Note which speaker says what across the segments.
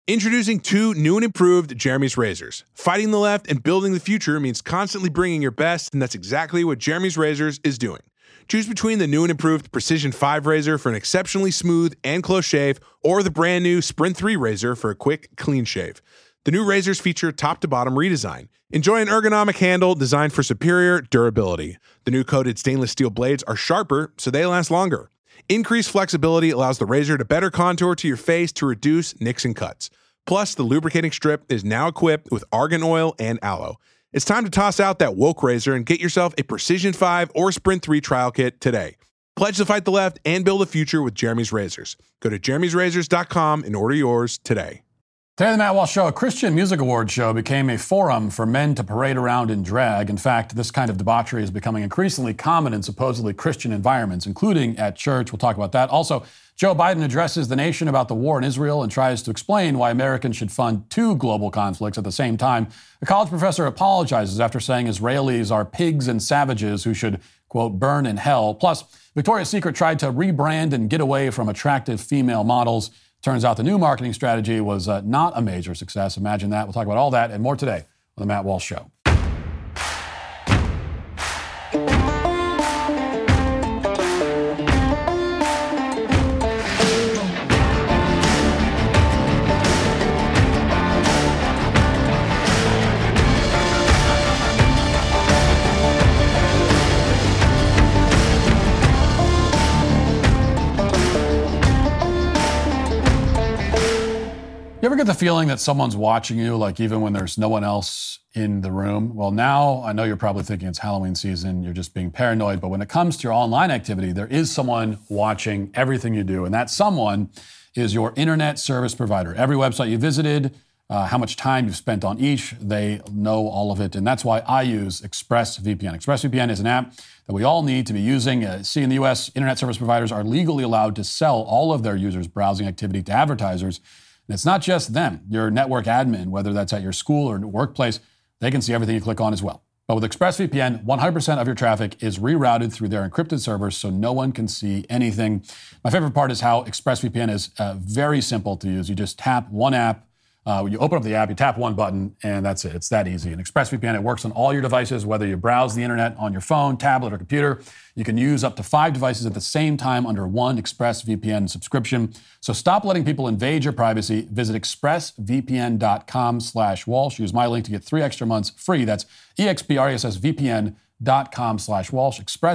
Speaker 1: Introducing two new and improved Jeremy's razors. Fighting the left and building the future means constantly bringing your best, and that's exactly what Jeremy's Razors is doing. Choose between the new and improved Precision 5 razor for an exceptionally smooth and close shave, or the brand new Sprint 3 razor for a quick, clean shave. The new razors feature top-to-bottom redesign. Enjoy an ergonomic handle designed for superior durability. The new coated stainless steel blades are sharper, so they last longer. Increased flexibility allows the razor to better contour to your face to reduce nicks and cuts. Plus, the lubricating strip is now equipped with argan oil and aloe. It's time to toss out that woke razor and get yourself a Precision 5 or Sprint 3 trial kit today. Pledge to fight the left and build a future with Jeremy's Razors. Go to jeremy'srazors.com and order yours today.
Speaker 2: Today on the Matt Walsh Show, a Christian music awards show became a forum for men to parade around in drag. In fact, this kind of debauchery is becoming increasingly common in supposedly Christian environments, including at church. We'll talk about that. Also, Joe Biden addresses the nation about the war in Israel and tries to explain why Americans should fund two global conflicts at the same time. A college professor apologizes after saying Israelis are pigs and savages who should, quote, burn in hell. Plus, Victoria's Secret tried to rebrand and get away from attractive female models. Turns out the new marketing strategy was not a major success. Imagine that. We'll talk about all that and more today on The Matt Walsh Show. You ever get the feeling that someone's watching you, like even when there's no one else in the room? Well, now I know you're probably thinking it's Halloween season, you're just being paranoid, but when it comes to your online activity, there is someone watching everything you do, and that someone is your internet service provider. Every website you visited, how much time you've spent on each, they know all of it, and that's why I use ExpressVPN. ExpressVPN is an app that we all need to be using. In the US, internet service providers are legally allowed to sell all of their users' browsing activity to advertisers. And it's not just them. Your network admin, whether that's at your school or workplace, they can see everything you click on as well. But with ExpressVPN, 100% of your traffic is rerouted through their encrypted servers, so no one can see anything. My favorite part is how ExpressVPN is very simple to use. You just tap one app. When you open up the app, you tap one button, and that's it. It's that easy. And ExpressVPN, it works on all your devices, whether you browse the internet on your phone, tablet, or computer. You can use up to 5 devices at the same time under one ExpressVPN subscription. So stop letting people invade your privacy. Visit expressvpn.com/Walsh. Use my link to get 3 extra months free. That's expressvpn.com/Walsh.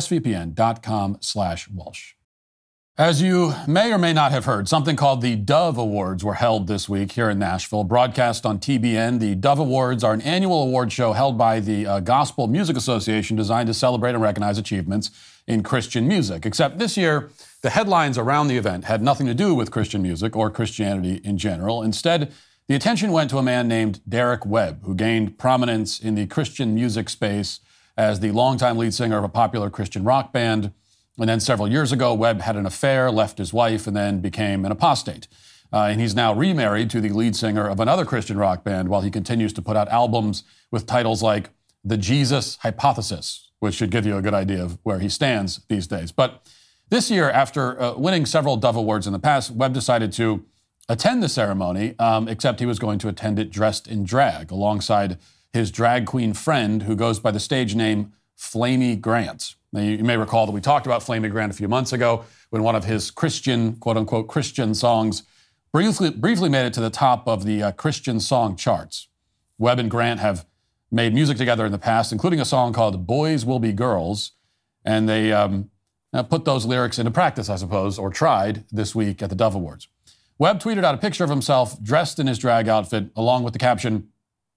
Speaker 2: expressvpn.com/Walsh. As you may or may not have heard, something called the Dove Awards were held this week here in Nashville. Broadcast on TBN, the Dove Awards are an annual award show held by the Gospel Music Association designed to celebrate and recognize achievements in Christian music. Except this year, the headlines around the event had nothing to do with Christian music or Christianity in general. Instead, the attention went to a man named Derek Webb, who gained prominence in the Christian music space as the longtime lead singer of a popular Christian rock band. And then several years ago, Webb had an affair, left his wife, and then became an apostate. And he's now remarried to the lead singer of another Christian rock band while he continues to put out albums with titles like The Jesus Hypothesis, which should give you a good idea of where he stands these days. But this year, after winning several Dove Awards in the past, Webb decided to attend the ceremony, except he was going to attend it dressed in drag alongside his drag queen friend who goes by the stage name Flamy Grant. Now, you may recall that we talked about Flamy Grant a few months ago when one of his Christian, quote-unquote, Christian songs briefly made it to the top of the Christian song charts. Webb and Grant have made music together in the past, including a song called Boys Will Be Girls, and they put those lyrics into practice, I suppose, or tried this week at the Dove Awards. Webb tweeted out a picture of himself dressed in his drag outfit, along with the caption,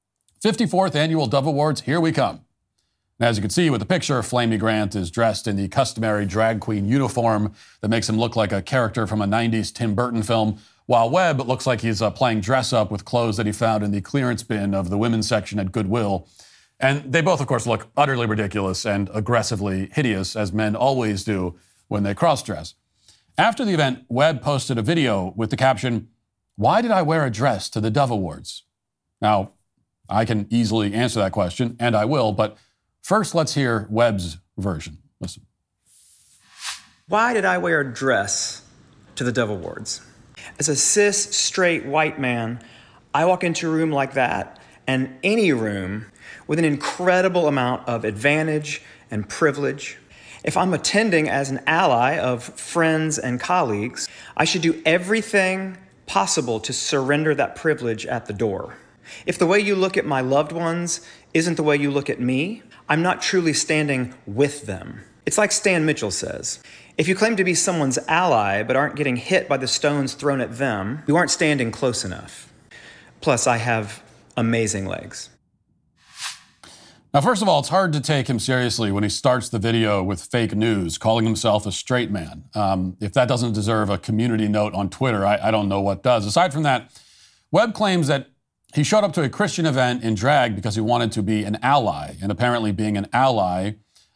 Speaker 2: 54th Annual Dove Awards, here we come. And as you can see with the picture, Flamy Grant is dressed in the customary drag queen uniform that makes him look like a character from a 90s Tim Burton film, while Webb looks like he's playing dress-up with clothes that he found in the clearance bin of the women's section at Goodwill. And they both, of course, look utterly ridiculous and aggressively hideous, as men always do when they cross-dress. After the event, Webb posted a video with the caption, "Why did I wear a dress to the Dove Awards?" Now, I can easily answer that question, and I will, but first, let's hear Webb's version. Listen.
Speaker 3: Why did I wear a dress to the Dove Awards? As a cis, straight, white man, I walk into a room like that, and any room, with an incredible amount of advantage and privilege. If I'm attending as an ally of friends and colleagues, I should do everything possible to surrender that privilege at the door. If the way you look at my loved ones isn't the way you look at me, I'm not truly standing with them. It's like Stan Mitchell says, if you claim to be someone's ally but aren't getting hit by the stones thrown at them, you aren't standing close enough. Plus, I have amazing legs.
Speaker 2: Now, first of all, it's hard to take him seriously when he starts the video with fake news, calling himself a straight man. If that doesn't deserve a community note on Twitter, I don't know what does. Aside from that, Webb claims that he showed up to a Christian event in drag because he wanted to be an ally, and apparently being an ally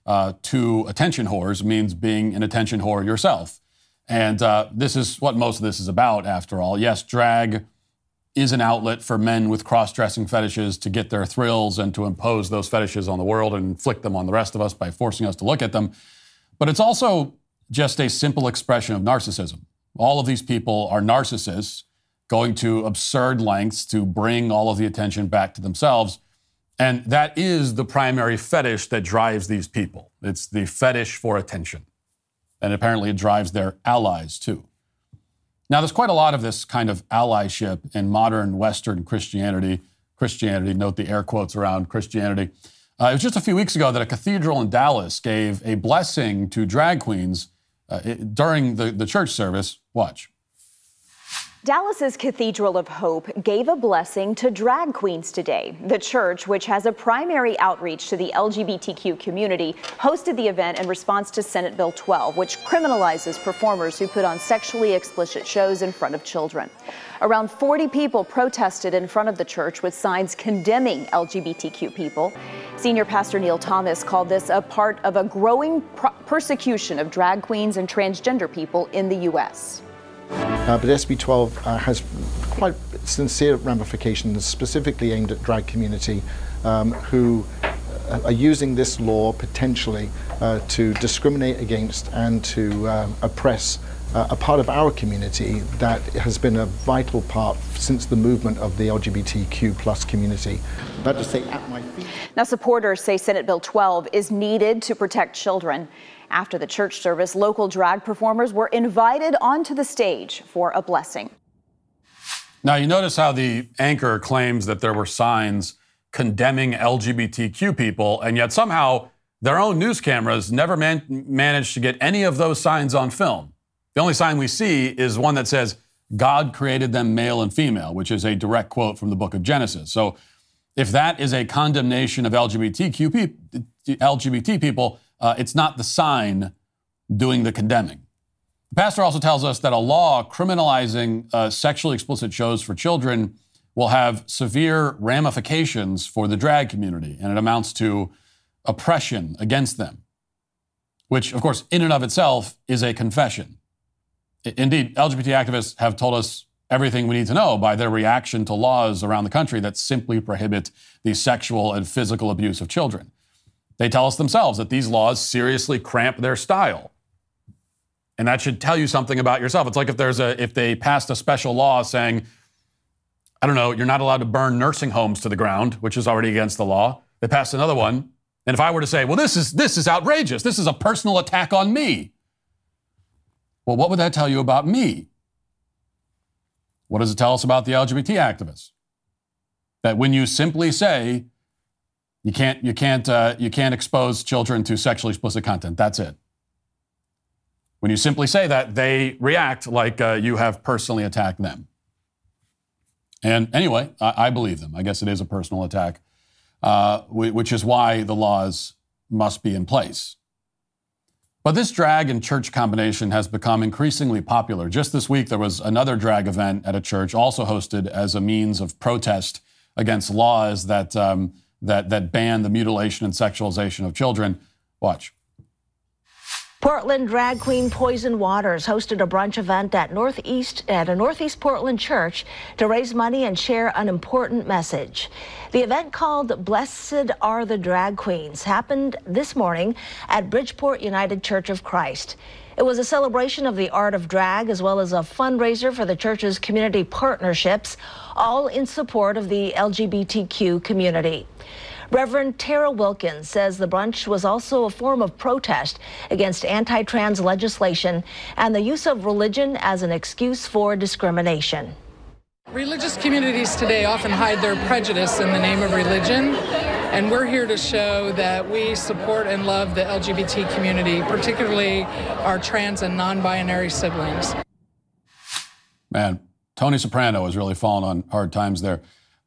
Speaker 2: to attention whores means being an attention whore yourself. And this is what most of this is about, after all. Yes, drag is an outlet for men with cross-dressing fetishes to get their thrills and to impose those fetishes on the world and inflict them on the rest of us by forcing us to look at them. But it's also just a simple expression of narcissism. All of these people are narcissists going to absurd lengths to bring all of the attention back to themselves. And that is the primary fetish that drives these people. It's the fetish for attention. And apparently it drives their allies too. Now, there's quite a lot of this kind of allyship in modern Western Christianity. Note the air quotes around Christianity. It was just a few weeks ago that a cathedral in Dallas gave a blessing to drag queens during the church service. Watch.
Speaker 4: Dallas's Cathedral of Hope gave a blessing to drag queens today. The church, which has a primary outreach to the LGBTQ community, hosted the event in response to Senate Bill 12, which criminalizes performers who put on sexually explicit shows in front of children. Around 40 people protested in front of the church with signs condemning LGBTQ people. Senior Pastor Neil Thomas called this a part of a growing persecution of drag queens and transgender people in the U.S.
Speaker 5: But SB 12 has quite sincere ramifications specifically aimed at drag community who are using this law potentially to discriminate against and to oppress a part of our community that has been a vital part since the movement of the LGBTQ plus community. That to say, at my feet.
Speaker 4: Now, supporters say Senate Bill 12 is needed to protect children. After the church service, local drag performers were invited onto the stage for a blessing.
Speaker 2: Now, you notice how the anchor claims that there were signs condemning LGBTQ people, and yet somehow their own news cameras never managed to get any of those signs on film. The only sign we see is one that says, God created them male and female, which is a direct quote from the book of Genesis. So if that is a condemnation of LGBT people, it's not the sign doing the condemning. The pastor also tells us that a law criminalizing sexually explicit shows for children will have severe ramifications for the drag community, and it amounts to oppression against them, which, of course, in and of itself is a confession. Indeed, LGBT activists have told us everything we need to know by their reaction to laws around the country that simply prohibit the sexual and physical abuse of children. They tell us themselves that these laws seriously cramp their style. And that should tell you something about yourself. It's like if they passed a special law saying, I don't know, you're not allowed to burn nursing homes to the ground, which is already against the law. They passed another one. And if I were to say, well, this is outrageous. This is a personal attack on me. Well, what would that tell you about me? What does it tell us about the LGBT activists? That when you simply say, you can't expose children to sexually explicit content. That's it. When you simply say that, they react like you have personally attacked them. And anyway, I believe them. I guess it is a personal attack, which is why the laws must be in place. But this drag and church combination has become increasingly popular. Just this week, there was another drag event at a church, also hosted as a means of protest against laws that ban the mutilation and sexualization of children. Watch.
Speaker 6: Portland drag queen Poison Waters hosted a brunch event at a Northeast Portland church to raise money and share an important message. The event, called Blessed Are the Drag Queens, happened this morning at Bridgeport United Church of Christ. It was a celebration of the art of drag, as well as a fundraiser for the church's community partnerships, all in support of the LGBTQ community. Reverend Tara Wilkins says the brunch was also a form of protest against anti-trans legislation and the use of religion as an excuse for discrimination.
Speaker 7: Religious communities today often hide their prejudice in the name of religion, and we're here to show that we support and love the LGBT community, particularly our trans and non-binary siblings.
Speaker 2: Man, Tony Soprano is really falling on hard times there.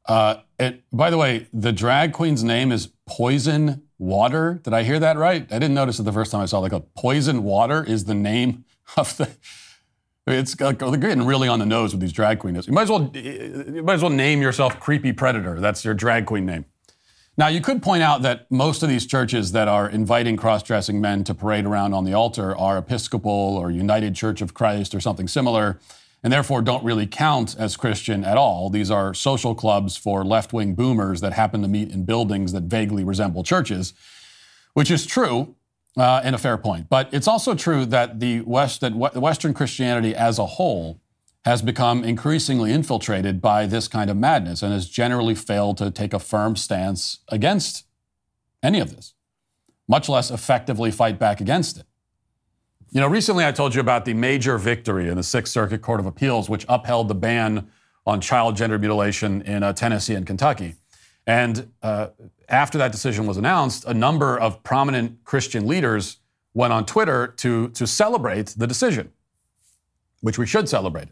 Speaker 2: By the way, the drag queen's name is Poison Water. Did I hear that right? I didn't notice it the first time I saw it. Like, a Poison Water is the name of the... It's like, they're getting really on the nose with these drag queens. You might as well name yourself Creepy Predator. That's your drag queen name. Now, you could point out that most of these churches that are inviting cross-dressing men to parade around on the altar are Episcopal or United Church of Christ or something similar, and therefore don't really count as Christian at all. These are social clubs for left-wing boomers that happen to meet in buildings that vaguely resemble churches, which is true and a fair point. But it's also true that Western Christianity as a whole has become increasingly infiltrated by this kind of madness and has generally failed to take a firm stance against any of this, much less effectively fight back against it. You know, recently I told you about the major victory in the Sixth Circuit Court of Appeals, which upheld the ban on child gender mutilation in Tennessee and Kentucky. And after that decision was announced, a number of prominent Christian leaders went on Twitter to celebrate the decision, which we should celebrate.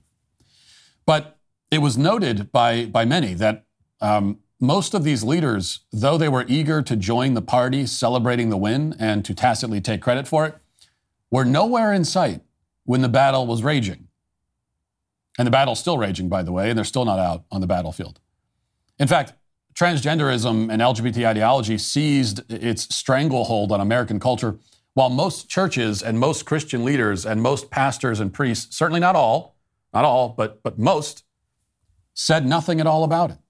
Speaker 2: But it was noted by many that most of these leaders, though they were eager to join the party celebrating the win and to tacitly take credit for it, were nowhere in sight when the battle was raging. And the battle's still raging, by the way, and they're still not out on the battlefield. In fact, transgenderism and LGBT ideology seized its stranglehold on American culture, while most churches and most Christian leaders and most pastors and priests, certainly not all, but most, said nothing at all about it.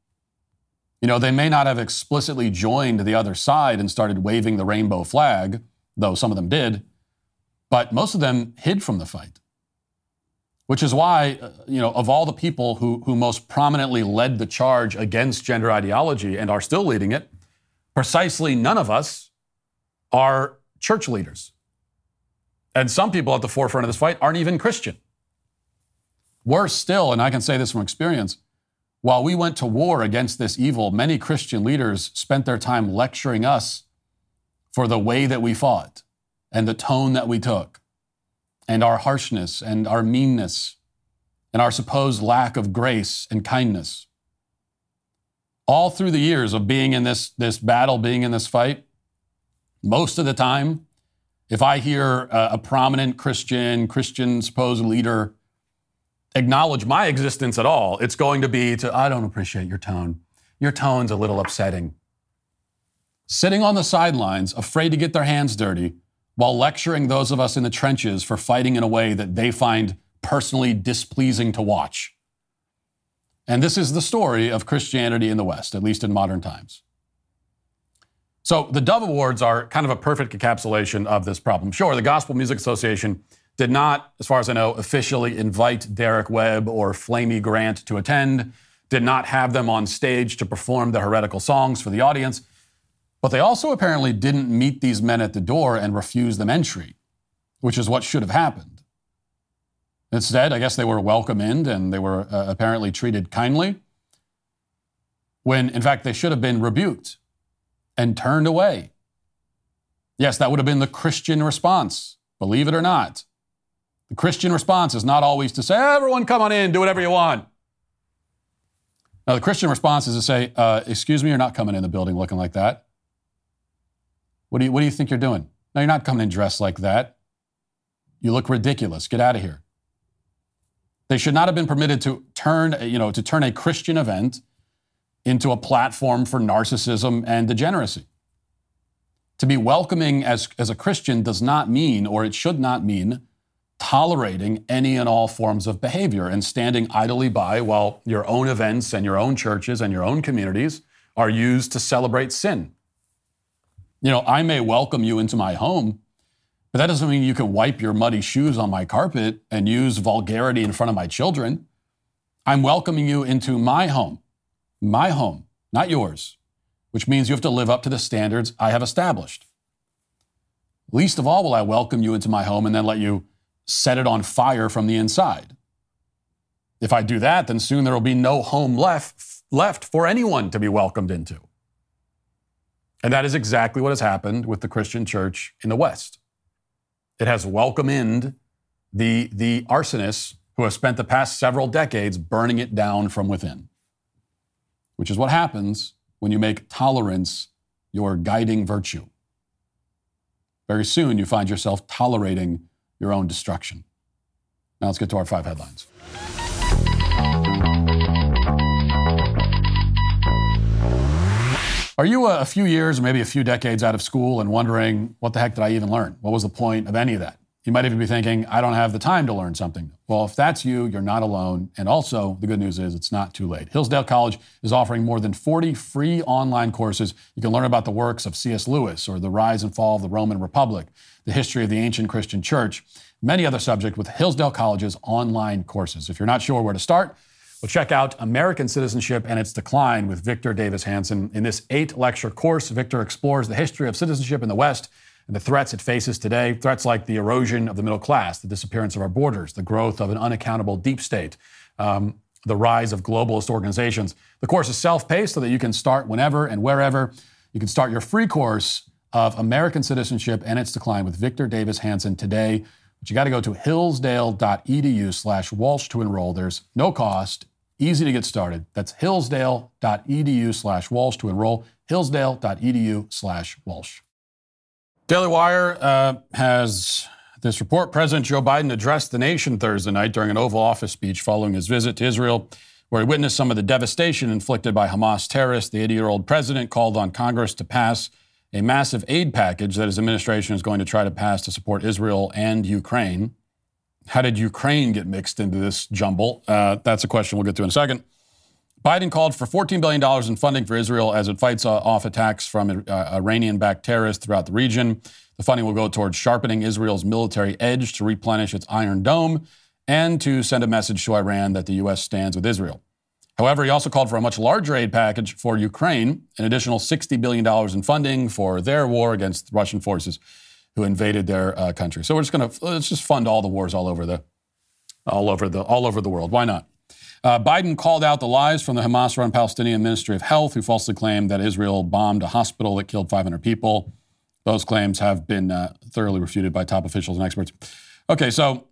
Speaker 2: You know, they may not have explicitly joined the other side and started waving the rainbow flag, though some of them did, but most of them hid from the fight. Which is why, of all the people who most prominently led the charge against gender ideology and are still leading it, precisely none of us are church leaders. And some people at the forefront of this fight aren't even Christian. Worse still, and I can say this from experience, while we went to war against this evil, many Christian leaders spent their time lecturing us for the way that we fought and the tone that we took, and our harshness and our meanness and our supposed lack of grace and kindness. All through the years of being in this battle, being in this fight, most of the time, if I hear a prominent Christian supposed leader acknowledge my existence at all, it's going to be I don't appreciate your tone. Your tone's a little upsetting. Sitting on the sidelines, afraid to get their hands dirty, while lecturing those of us in the trenches for fighting in a way that they find personally displeasing to watch. And this is the story of Christianity in the West, at least in modern times. So the Dove Awards are kind of a perfect encapsulation of this problem. Sure, the Gospel Music Association did not, as far as I know, officially invite Derek Webb or Flamey Grant to attend, did not have them on stage to perform the heretical songs for the audience. But they also apparently didn't meet these men at the door and refuse them entry, which is what should have happened. Instead, I guess they were welcomed in and they were apparently treated kindly, when in fact they should have been rebuked and turned away. Yes, that would have been the Christian response, believe it or not. The Christian response is not always to say, everyone come on in, do whatever you want. Now, the Christian response is to say, excuse me, you're not coming in the building looking like that. What do you think you're doing? No, you're not coming in dressed like that. You look ridiculous. Get out of here. They should not have been permitted to turn a Christian event into a platform for narcissism and degeneracy. To be welcoming as a Christian does not mean, or it should not mean, tolerating any and all forms of behavior and standing idly by while your own events and your own churches and your own communities are used to celebrate sin. You know, I may welcome you into my home, but that doesn't mean you can wipe your muddy shoes on my carpet and use vulgarity in front of my children. I'm welcoming you into my home, not yours, which means you have to live up to the standards I have established. Least of all will I welcome you into my home and then let you set it on fire from the inside. If I do that, then soon there will be no home left for anyone to be welcomed into. And that is exactly what has happened with the Christian church in the West. It has welcomed the arsonists who have spent the past several decades burning it down from within, which is what happens when you make tolerance your guiding virtue. Very soon you find yourself tolerating your own destruction. Now let's get to our 5 headlines. Are you a few years or maybe a few decades out of school and wondering, what the heck did I even learn? What was the point of any of that? You might even be thinking, I don't have the time to learn something. Well, if that's you, you're not alone. And also, the good news is it's not too late. Hillsdale College is offering more than 40 free online courses. You can learn about the works of C.S. Lewis or the rise and fall of the Roman Republic, the history of the ancient Christian church, many other subjects with Hillsdale College's online courses. If you're not sure where to start, well, check out American Citizenship and Its Decline with Victor Davis Hanson. In this 8-lecture course, Victor explores the history of citizenship in the West and the threats it faces today, threats like the erosion of the middle class, the disappearance of our borders, the growth of an unaccountable deep state, the rise of globalist organizations. The course is self-paced so that you can start whenever and wherever. You can start your free course of American Citizenship and Its Decline with Victor Davis Hanson today. But you got to go to hillsdale.edu/Walsh to enroll. There's no cost, easy to get started. That's hillsdale.edu/Walsh to enroll, hillsdale.edu/Walsh. Daily Wire has this report. President Joe Biden addressed the nation Thursday night during an Oval Office speech following his visit to Israel, where he witnessed some of the devastation inflicted by Hamas terrorists. The 80-year-old president called on Congress to pass a massive aid package that his administration is going to try to pass to support Israel and Ukraine. How did Ukraine get mixed into this jumble? That's a question we'll get to in a second. Biden called for $14 billion in funding for Israel as it fights off attacks from Iranian-backed terrorists throughout the region. The funding will go towards sharpening Israel's military edge to replenish its Iron Dome and to send a message to Iran that the U.S. stands with Israel. However, he also called for a much larger aid package for Ukraine, an additional $60 billion in funding for their war against Russian forces who invaded their country. So let's just fund all the wars all over the world. Why not? Biden called out the lies from the Hamas-run Palestinian Ministry of Health, who falsely claimed that Israel bombed a hospital that killed 500 people. Those claims have been thoroughly refuted by top officials and experts. Okay, so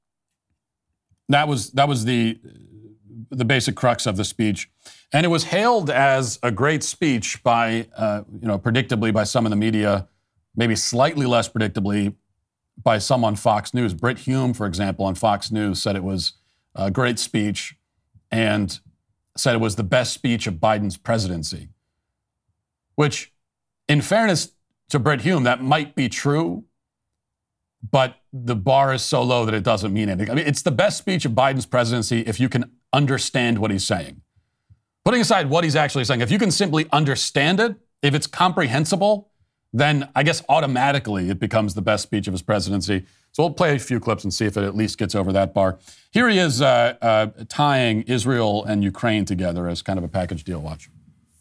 Speaker 2: that was the basic crux of the speech, and it was hailed as a great speech by, predictably by some in the media, maybe slightly less predictably by some on Fox News. Brit Hume, for example, on Fox News said it was a great speech and said it was the best speech of Biden's presidency, which, in fairness to Brit Hume, that might be true, but the bar is so low that it doesn't mean anything. I mean, it's the best speech of Biden's presidency if you can understand what he's saying. Putting aside what he's actually saying, if you can simply understand it, if it's comprehensible, then I guess automatically it becomes the best speech of his presidency. So we'll play a few clips and see if it at least gets over that bar. Here he is tying Israel and Ukraine together as kind of a package deal. Watch.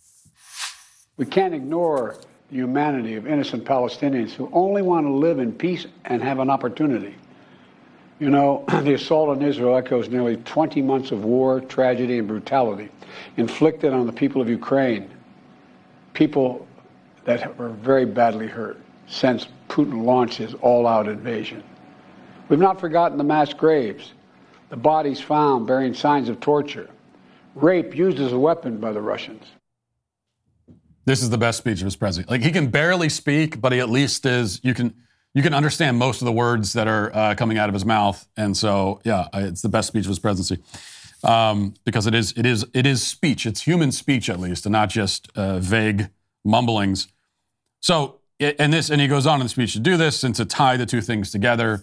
Speaker 8: We can't ignore the humanity of innocent Palestinians who only want to live in peace and have an opportunity. You know, the assault on Israel echoes nearly 20 months of war, tragedy, and brutality inflicted on the people of Ukraine, people that were very badly hurt since Putin launched his all-out invasion. We've not forgotten the mass graves, the bodies found bearing signs of torture, rape used as a weapon by the Russians.
Speaker 2: This is the best speech of his president. Like, he can barely speak, but he at least is, you can understand most of the words that are coming out of his mouth. And so, yeah, it's the best speech of his presidency because it is speech. It's human speech, at least, and not just vague mumblings. So and he goes on in the speech to do this and to tie the two things together,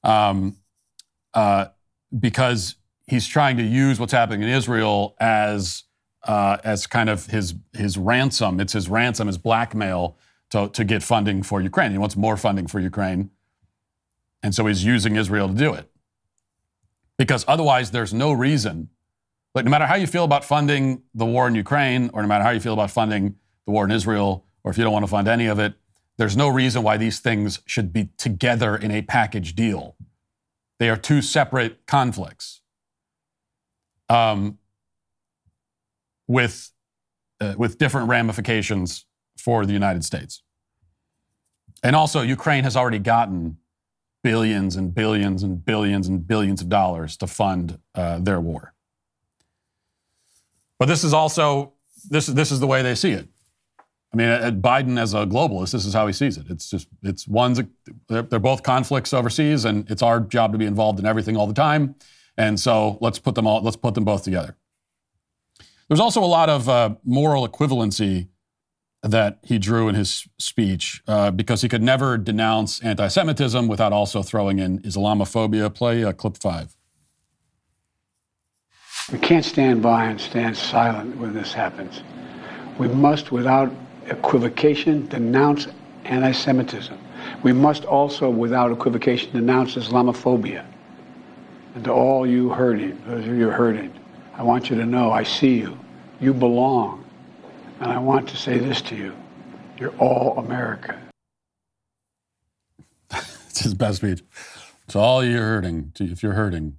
Speaker 2: because he's trying to use what's happening in Israel as kind of his ransom. It's his ransom, his blackmail to get funding for Ukraine. He wants more funding for Ukraine, and so he's using Israel to do it. Because otherwise, there's no reason. Like, no matter how you feel about funding the war in Ukraine, or no matter how you feel about funding the war in Israel, or if you don't want to fund any of it, there's no reason why these things should be together in a package deal. They are two separate conflicts, with different ramifications for the United States. And also, Ukraine has already gotten billions and billions and billions and billions of dollars to fund their war. But this is also, this is the way they see it. I mean, Biden as a globalist, this is how he sees it. They're both conflicts overseas, and it's our job to be involved in everything all the time. And so let's put them both together. There's also a lot of moral equivalency that he drew in his speech, because he could never denounce anti-Semitism without also throwing in Islamophobia. Play clip 5.
Speaker 8: We can't stand by and stand silent when this happens. We must, without equivocation, denounce anti-Semitism. We must also, without equivocation, denounce Islamophobia. And to all you hurting, those of you hurting, I want you to know I see you. You belong. And I want to say this to you. You're all America.
Speaker 2: It's his best speech. To all you hurting, if you're hurting,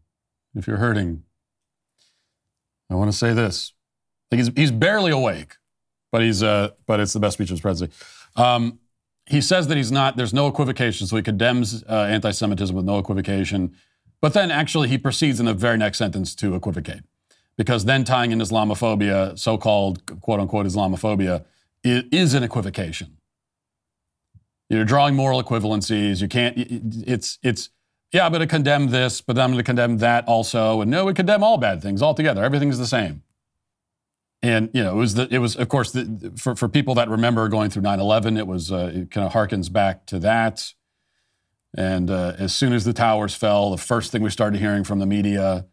Speaker 2: I want to say this. Like, he's barely awake, but it's the best speech of his presidency. He says that there's no equivocation, so he condemns anti-Semitism with no equivocation. But then actually he proceeds in the very next sentence to equivocate. Because then tying in Islamophobia, so-called quote-unquote Islamophobia, is an equivocation. You're drawing moral equivalencies. You can't, I'm going to condemn this, but then I'm going to condemn that also. And no, we condemn all bad things altogether. Everything's the same. And, it was of course, for people that remember going through 9/11, it kind of harkens back to that. And as soon as the towers fell, the first thing we started hearing from the media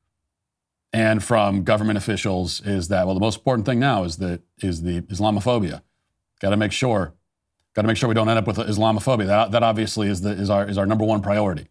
Speaker 2: and from government officials is that, well, the most important thing now is the Islamophobia. Got to make sure we don't end up with Islamophobia. That obviously is our number one priority.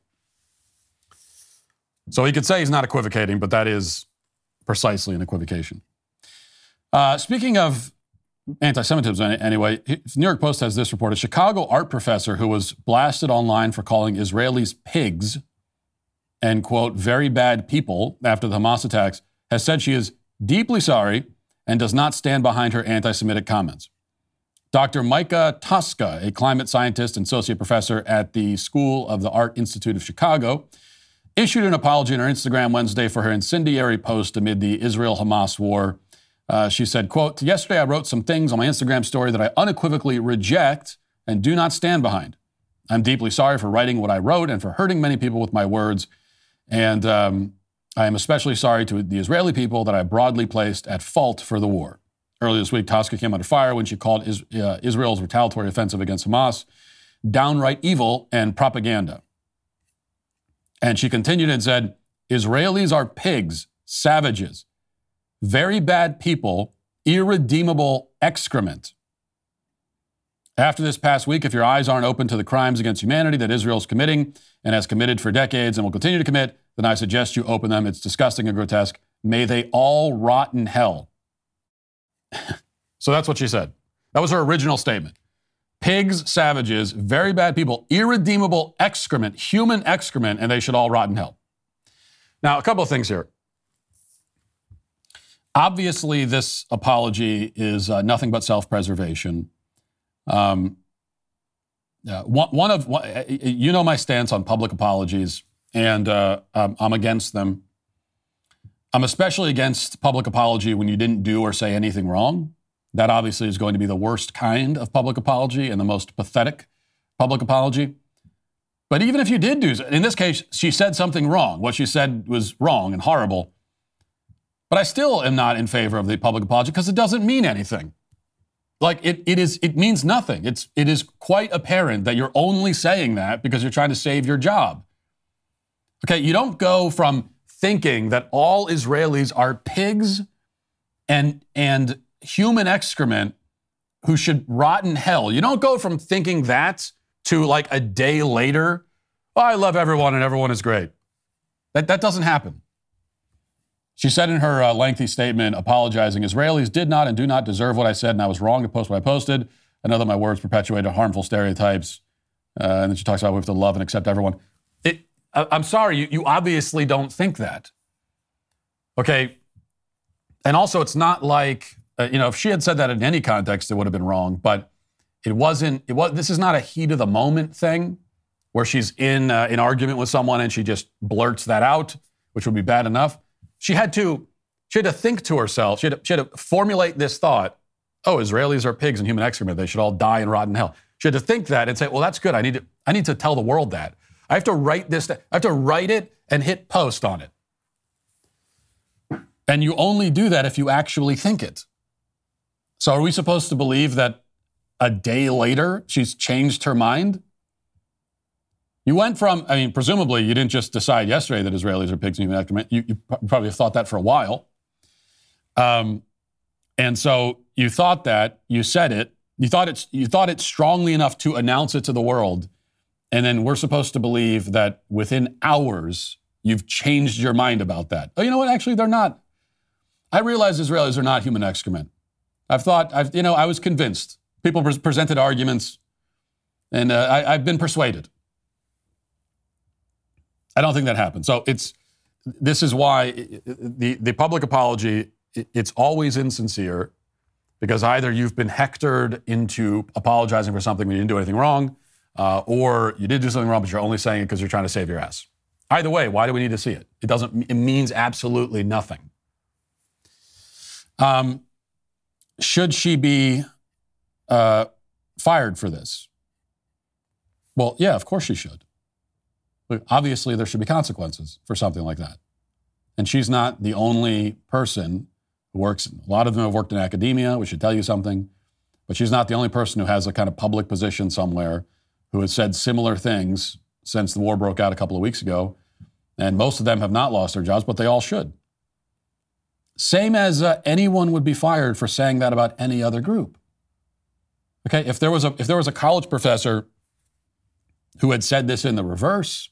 Speaker 2: So he could say he's not equivocating, but that is precisely an equivocation. Speaking of anti-Semitism, anyway, New York Post has this report. A Chicago art professor who was blasted online for calling Israelis pigs and, quote, very bad people after the Hamas attacks, has said she is deeply sorry and does not stand behind her anti-Semitic comments. Dr. Micah Tosca, a climate scientist and associate professor at the School of the Art Institute of Chicago, issued an apology on her Instagram Wednesday for her incendiary post amid the Israel-Hamas war. She said, quote, yesterday I wrote some things on my Instagram story that I unequivocally reject and do not stand behind. I'm deeply sorry for writing what I wrote and for hurting many people with my words. And I am especially sorry to the Israeli people that I broadly placed at fault for the war. Earlier this week, Tosca came under fire when she called Israel's retaliatory offensive against Hamas downright evil and propaganda. And she continued and said, Israelis are pigs, savages, very bad people, irredeemable excrement. After this past week, if your eyes aren't open to the crimes against humanity that Israel's committing and has committed for decades and will continue to commit, then I suggest you open them. It's disgusting and grotesque. May they all rot in hell. So that's what she said. That was her original statement. Pigs, savages, very bad people, irredeemable excrement, human excrement, and they should all rot in hell. Now, a couple of things here. Obviously, this apology is nothing but self-preservation. You know my stance on public apologies, and I'm against them. I'm especially against public apology when you didn't do or say anything wrong. That obviously is going to be the worst kind of public apology and the most pathetic public apology. But even if you did do, in this case, she said something wrong. What she said was wrong and horrible. But I still am not in favor of the public apology because it doesn't mean anything. Like it means nothing. It is quite apparent that you're only saying that because you're trying to save your job. Okay, you don't go from thinking that all Israelis are pigs and human excrement who should rot in hell. You don't go from thinking that to like a day later, oh, I love everyone and everyone is great. That doesn't happen. She said in her lengthy statement, apologizing, Israelis did not and do not deserve what I said, and I was wrong to post what I posted. I know that my words perpetuated harmful stereotypes. And then she talks about we have to love and accept everyone. I'm sorry, you obviously don't think that. Okay? And also, it's not like, if she had said that in any context, it would have been wrong, but this is not a heat of the moment thing where she's in an argument with someone and she just blurts that out, which would be bad enough. She had to think to herself, she had to formulate this thought, oh, Israelis are pigs and human excrement, they should all die and rot in hell. She had to think that and say, well, that's good, I need to tell the world that. I have to write this, I have to write it and hit post on it. And you only do that if you actually think it. So are we supposed to believe that a day later she's changed her mind? You went from, presumably you didn't just decide yesterday that Israelis are pigs and human excrement. You probably have thought that for a while. And so you thought that, you said it, you thought it strongly enough to announce it to the world. And then we're supposed to believe that within hours you've changed your mind about that. Oh, you know what? Actually, they're not. I realize Israelis are not human excrement. I was convinced. People presented arguments, and I've been persuaded. I don't think that happened. So this is why the public apology, it's always insincere, because either you've been hectored into apologizing for something when you didn't do anything wrong, or you did do something wrong, but you're only saying it because you're trying to save your ass. Either way, why do we need to see it? It means absolutely nothing. Should she be fired for this? Well, yeah, of course she should. But obviously, there should be consequences for something like that. And she's not the only person who works. A lot of them have worked in academia, which should tell you something. But she's not the only person who has a kind of public position somewhere who has said similar things since the war broke out a couple of weeks ago. And most of them have not lost their jobs, but they all should. Same as anyone would be fired for saying that about any other group. Okay, if there was a college professor who had said this in the reverse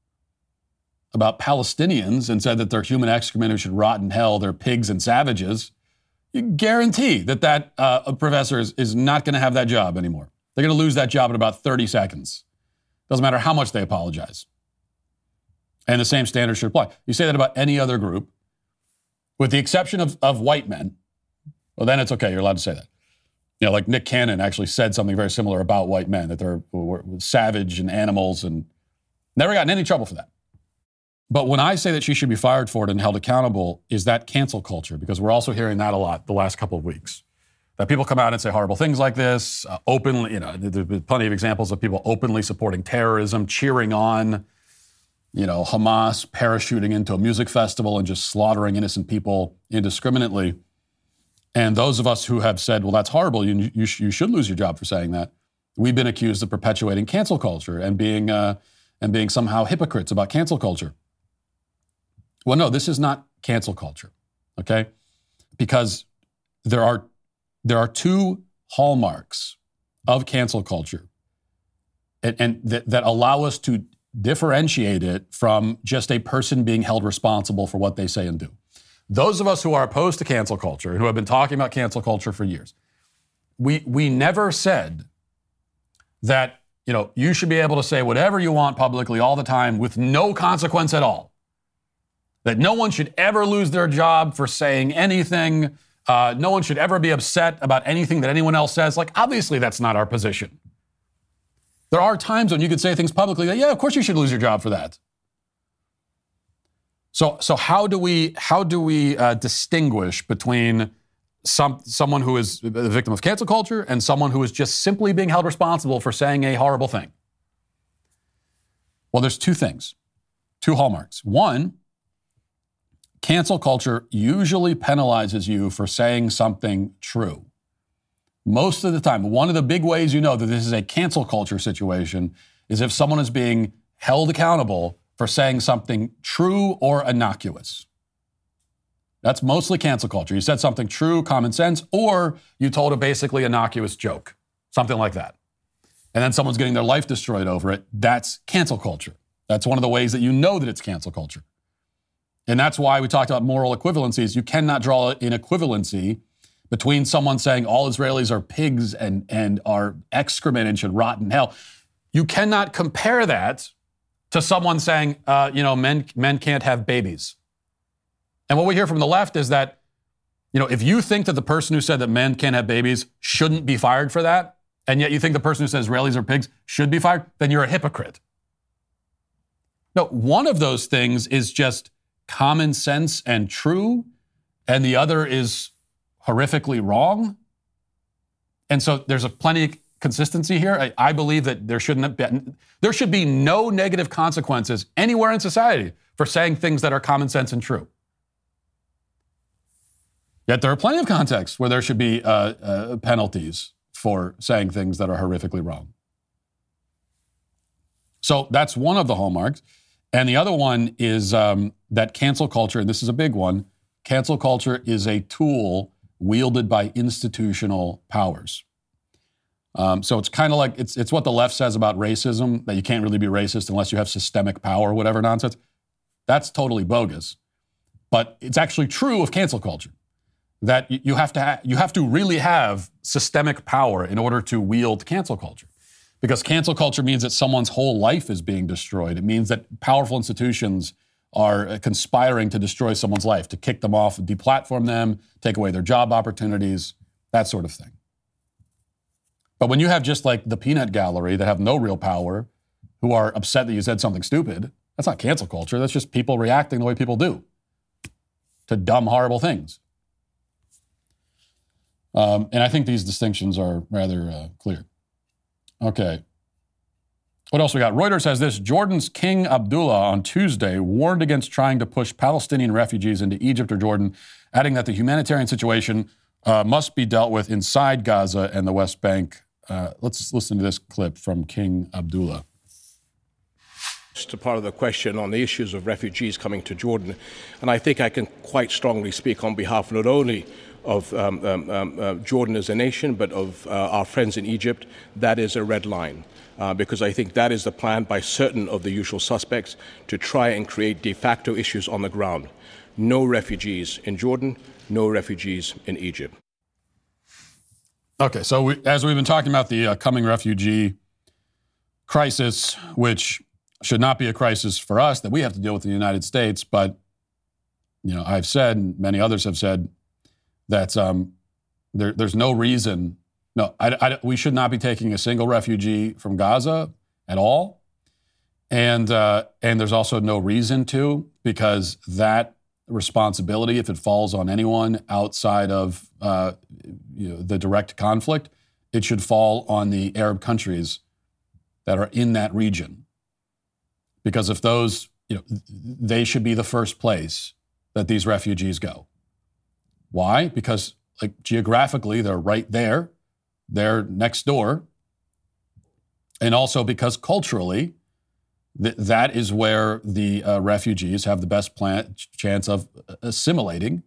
Speaker 2: about Palestinians and said that they're human excrement who should rot in hell, they're pigs and savages, you guarantee that a professor is not going to have that job anymore. They're going to lose that job in about 30 seconds. Doesn't matter how much they apologize. And the same standard should apply. You say that about any other group, with the exception of white men, well, then it's okay. You're allowed to say that. Like Nick Cannon actually said something very similar about white men, that they're savage and animals, and never got in any trouble for that. But when I say that she should be fired for it and held accountable, is that cancel culture? Because we're also hearing that a lot the last couple of weeks. That people come out and say horrible things like this, openly, there's been plenty of examples of people openly supporting terrorism, cheering on, Hamas parachuting into a music festival and just slaughtering innocent people indiscriminately. And those of us who have said, well, that's horrible, you should lose your job for saying that, we've been accused of perpetuating cancel culture and being somehow hypocrites about cancel culture. Well, no, this is not cancel culture, okay? Because there are two hallmarks of cancel culture and that allow us to differentiate it from just a person being held responsible for what they say and do. Those of us who are opposed to cancel culture and who have been talking about cancel culture for years, we never said that, you should be able to say whatever you want publicly all the time with no consequence at all. That no one should ever lose their job for saying anything. No one should ever be upset about anything that anyone else says. Like, obviously, that's not our position. There are times when you could say things publicly that, yeah, of course you should lose your job for that. So how do we distinguish between someone who is the victim of cancel culture and someone who is just simply being held responsible for saying a horrible thing? Well, there's two things, two hallmarks. One, cancel culture usually penalizes you for saying something true. most of the time, one of the big ways you know that this is a cancel culture situation is if someone is being held accountable for saying something true or innocuous. That's mostly cancel culture. You said something true, common sense, or you told a basically innocuous joke, something like that. And then someone's getting their life destroyed over it. That's cancel culture. That's one of the ways that you know that it's cancel culture. And that's why we talked about moral equivalencies. You cannot draw an equivalency between someone saying all Israelis are pigs and are excrement and should rot in hell. You cannot compare that to someone saying, men can't have babies. And what we hear from the left is that, if you think that the person who said that men can't have babies shouldn't be fired for that, and yet you think the person who says Israelis are pigs should be fired, then you're a hypocrite. No, one of those things is just common sense and true, and the other is horrifically wrong. And so there's plenty of consistency here. I believe that there should be no negative consequences anywhere in society for saying things that are common sense and true. Yet there are plenty of contexts where there should be penalties for saying things that are horrifically wrong. So that's one of the hallmarks. And the other one is that cancel culture, and this is a big one, cancel culture is a tool wielded by institutional powers. So it's kind of like, it's what the left says about racism, that you can't really be racist unless you have systemic power or whatever nonsense. That's totally bogus. But it's actually true of cancel culture, that you have to really have systemic power in order to wield cancel culture. Because cancel culture means that someone's whole life is being destroyed. It means that powerful institutions are conspiring to destroy someone's life, to kick them off, deplatform them, take away their job opportunities, that sort of thing. But when you have just like the peanut gallery that have no real power, who are upset that you said something stupid, that's not cancel culture. That's just people reacting the way people do to dumb, horrible things. And I think these distinctions are rather clear. Okay. What else we got? Reuters has this. Jordan's King Abdullah on Tuesday warned against trying to push Palestinian refugees into Egypt or Jordan, adding that the humanitarian situation must be dealt with inside Gaza and the West Bank. Let's listen to this clip from King Abdullah.
Speaker 9: Just a part of the question on the issues of refugees coming to Jordan. And I think I can quite strongly speak on behalf not only of Jordan as a nation, but of our friends in Egypt. That is a red line, because I think that is the plan by certain of the usual suspects to try and create de facto issues on the ground. No refugees in Jordan, no refugees in Egypt.
Speaker 2: Okay, so as we've been talking about the coming refugee crisis, which should not be a crisis for us that we have to deal with in the United States, but I've said, and many others have said, that there's no reason. No, we should not be taking a single refugee from Gaza at all, and there's also no reason to, because that responsibility, if it falls on anyone outside of the direct conflict, it should fall on the Arab countries that are in that region, because if those, they should be the first place that these refugees go. Why? Because geographically, they're right there. They're next door. And also because culturally, that is where the refugees have the best chance of assimilating.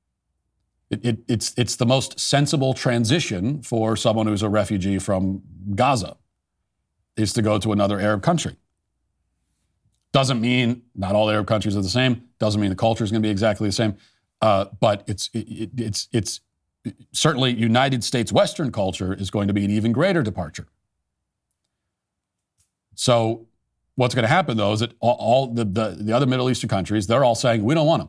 Speaker 2: It's the most sensible transition for someone who's a refugee from Gaza, is to go to another Arab country. Doesn't mean not all Arab countries are the same. Doesn't mean the culture is going to be exactly the same. But it's certainly United States Western culture is going to be an even greater departure. So what's going to happen, though, is that all the other Middle Eastern countries, they're all saying, we don't want them.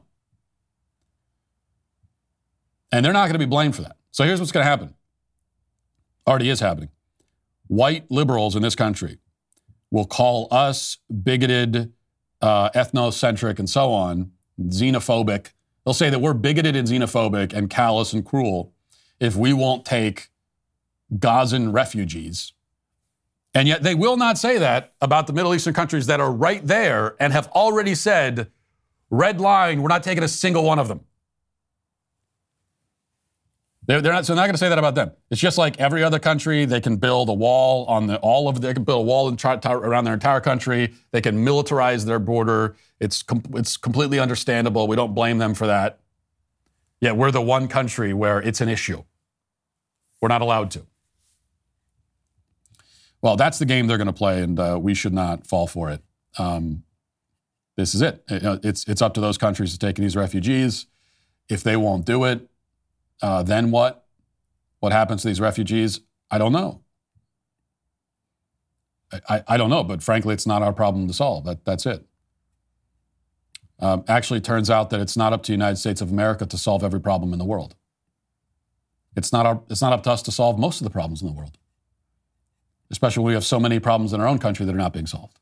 Speaker 2: And they're not going to be blamed for that. So here's what's going to happen. Already is happening. White liberals in this country will call us bigoted, ethnocentric, and so on, xenophobic. They'll say that we're bigoted and xenophobic and callous and cruel if we won't take Gazan refugees. And yet they will not say that about the Middle Eastern countries that are right there and have already said, red line, we're not taking a single one of them. They're not going to say that about them. It's just like every other country. They can build a wall they can build a wall around their entire country. They can militarize their border. It's completely understandable. We don't blame them for that. Yet we're the one country where it's an issue. We're not allowed to. Well, that's the game they're going to play, and we should not fall for it. This is it. It's up to those countries to take these refugees. If they won't do it, then what? What happens to these refugees? I don't know. I don't know, but frankly, it's not our problem to solve. That's it. Actually, it turns out that it's not up to the United States of America to solve every problem in the world. It's not up to us to solve most of the problems in the world, especially when we have so many problems in our own country that are not being solved.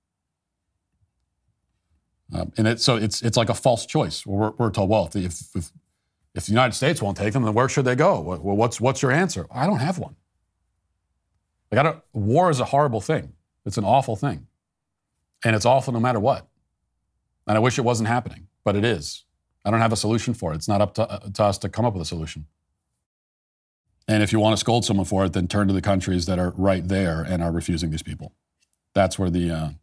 Speaker 2: So it's like a false choice. We're told, well, if the United States won't take them, then where should they go? Well, what's your answer? I don't have one. War is a horrible thing. It's an awful thing. And it's awful no matter what. And I wish it wasn't happening, but it is. I don't have a solution for it. It's not up to us to come up with a solution. And if you want to scold someone for it, then turn to the countries that are right there and are refusing these people. That's where the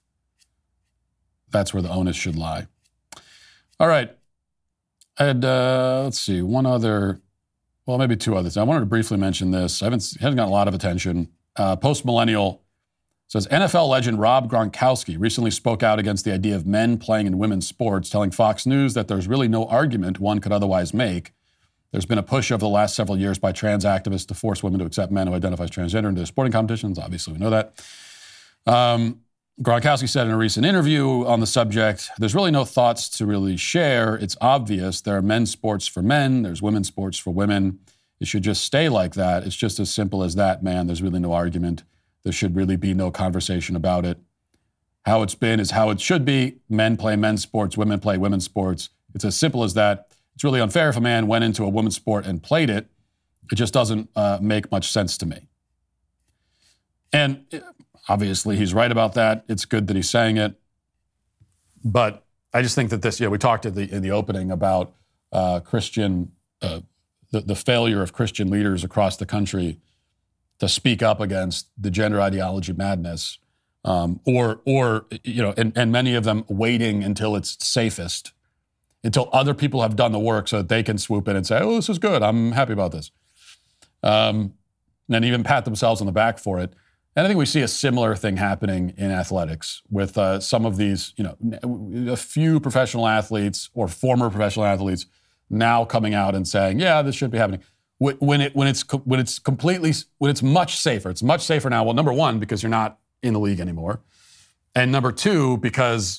Speaker 2: onus should lie. All right. I had, let's see, maybe two others. I wanted to briefly mention this. It hasn't gotten a lot of attention. Post-Millennial says, NFL legend Rob Gronkowski recently spoke out against the idea of men playing in women's sports, telling Fox News that there's really no argument one could otherwise make. There's been a push over the last several years by trans activists to force women to accept men who identify as transgender into sporting competitions. Obviously, we know that. Gronkowski said in a recent interview on the subject, there's really no thoughts to really share. It's obvious there are men's sports for men. There's women's sports for women. It should just stay like that. It's just as simple as that, man. There's really no argument. There should really be no conversation about it. How it's been is how it should be. Men play men's sports. Women play women's sports. It's as simple as that. It's really unfair if a man went into a women's sport and played it. It just doesn't make much sense to me. And obviously, he's right about that. It's good that he's saying it. But I just think that this, we talked in the opening about the failure of Christian leaders across the country to speak up against the gender ideology madness, and many of them waiting until it's safest, until other people have done the work so that they can swoop in and say, oh, this is good. I'm happy about this. And even pat themselves on the back for it. And I think we see a similar thing happening in athletics with some of these, a few professional athletes or former professional athletes now coming out and saying, yeah, this shouldn't be happening. When it's much safer. It's much safer now. Well, number one, because you're not in the league anymore. And number two, because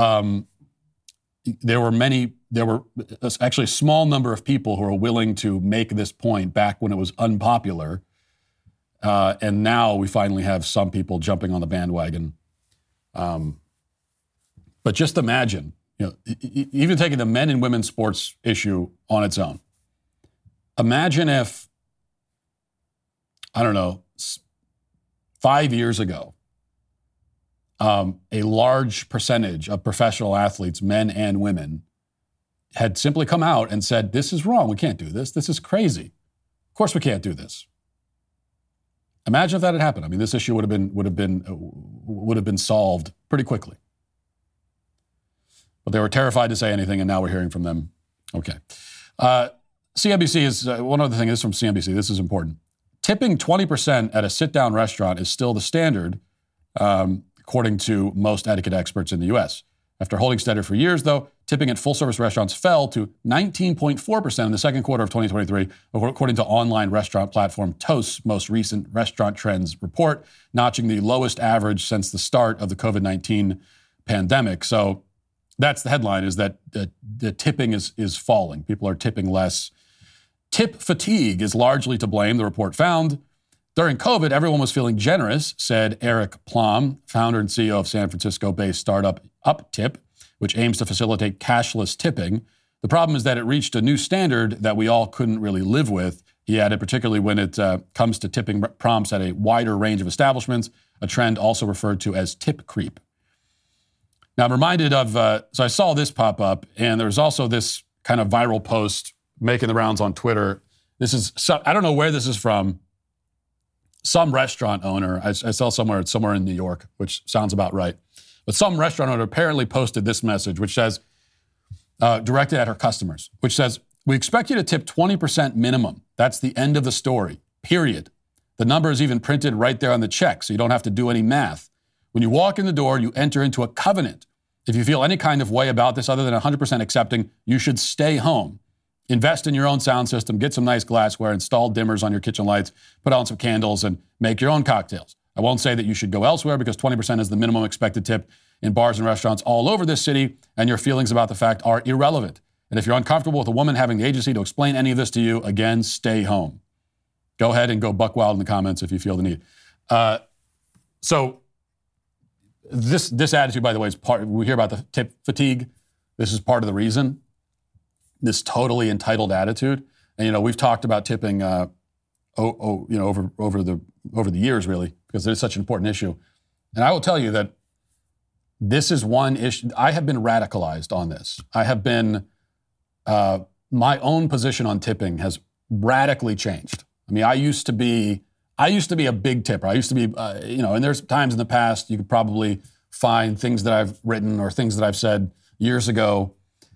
Speaker 2: there were actually a small number of people who were willing to make this point back when it was unpopular. And now we finally have some people jumping on the bandwagon. But just imagine, even taking the men and women's sports issue on its own. Imagine if, 5 years ago, a large percentage of professional athletes, men and women, had simply come out and said, this is wrong. We can't do this. This is crazy. Of course we can't do this. Imagine if that had happened. I mean, this issue would have been solved pretty quickly. But they were terrified to say anything, and now we're hearing from them. Okay. CNBC is, one other thing is from CNBC, this is important. Tipping 20% at a sit-down restaurant is still the standard, according to most etiquette experts in the U.S. After holding steady for years, though, tipping at full-service restaurants fell to 19.4% in the second quarter of 2023, according to online restaurant platform Toast's most recent restaurant trends report, notching the lowest average since the start of the COVID-19 pandemic. So that's the headline, is that the tipping is falling. People are tipping less. Tip fatigue is largely to blame, the report found. During COVID, everyone was feeling generous, said Eric Plom, founder and CEO of San Francisco-based startup UpTip, which aims to facilitate cashless tipping. The problem is that it reached a new standard that we all couldn't really live with. He added, particularly when it comes to tipping prompts at a wider range of establishments, a trend also referred to as tip creep. Now, I'm reminded of, so I saw this pop up, and there's also this kind of viral post making the rounds on Twitter I don't know where this is from. Some restaurant owner, I saw somewhere in New York, which sounds about right. But some restaurant owner apparently posted this message, which says, directed at her customers, which says, "We expect you to tip 20% minimum. That's the end of the story, period. The number is even printed right there on the check, so you don't have to do any math. When you walk in the door, you enter into a covenant. If you feel any kind of way about this other than 100% accepting, you should stay home. Invest in your own sound system, get some nice glassware, install dimmers on your kitchen lights, put on some candles, and make your own cocktails. I won't say that you should go elsewhere because 20% is the minimum expected tip in bars and restaurants all over this city, and your feelings about the fact are irrelevant. And if you're uncomfortable with a woman having the agency to explain any of this to you, again, stay home." Go ahead and go buck wild in the comments if you feel the need. So this attitude, by the way, is part. We hear about the tip fatigue. This is part of the reason. This totally entitled attitude, and we've talked about tipping, over the years, really, because it is such an important issue. And I will tell you that this is one issue. I have been radicalized on this. I have been my own position on tipping has radically changed. I mean, I used to be a big tipper. I used to be, and there's times in the past you could probably find things that I've written or things that I've said years ago,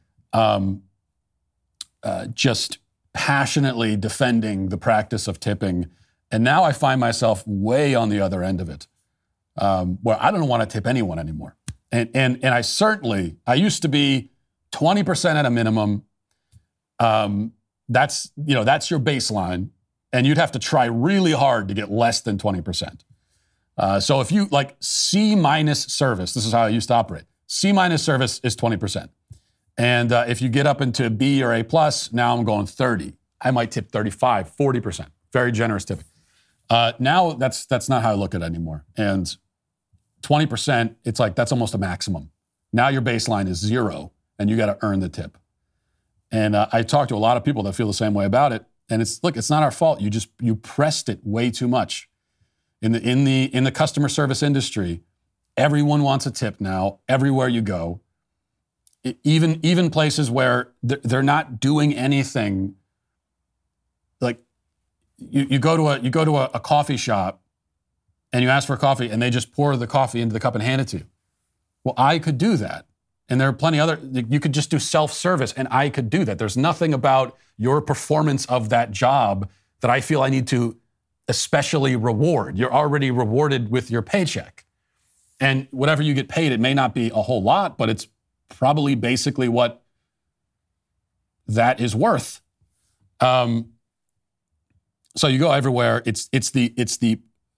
Speaker 2: just passionately defending the practice of tipping. And now I find myself way on the other end of it, where I don't want to tip anyone anymore. And I used to be 20% at a minimum. That's your baseline. And you'd have to try really hard to get less than 20%. So if you C- service, this is how I used to operate. C- service is 20%. And if you get up into B or A+, now I'm going 30. I might tip 35, 40%. Very generous tipping. Now that's not how I look at it anymore. And 20%, it's that's almost a maximum. Now your baseline is 0, and you got to earn the tip. And I talk to a lot of people that feel the same way about it. And it's not our fault. You pressed it way too much. In the customer service industry, everyone wants a tip now. Everywhere you go, even places where they're not doing anything. Like you go to a coffee shop, and you ask for a coffee, and they just pour the coffee into the cup and hand it to you. Well, I could do that. And there are plenty other, you could just do self-service, and I could do that. There's nothing about your performance of that job that I feel I need to especially reward. You're already rewarded with your paycheck. And whatever you get paid, it may not be a whole lot, but it's probably basically what that is worth. So you go everywhere. It's the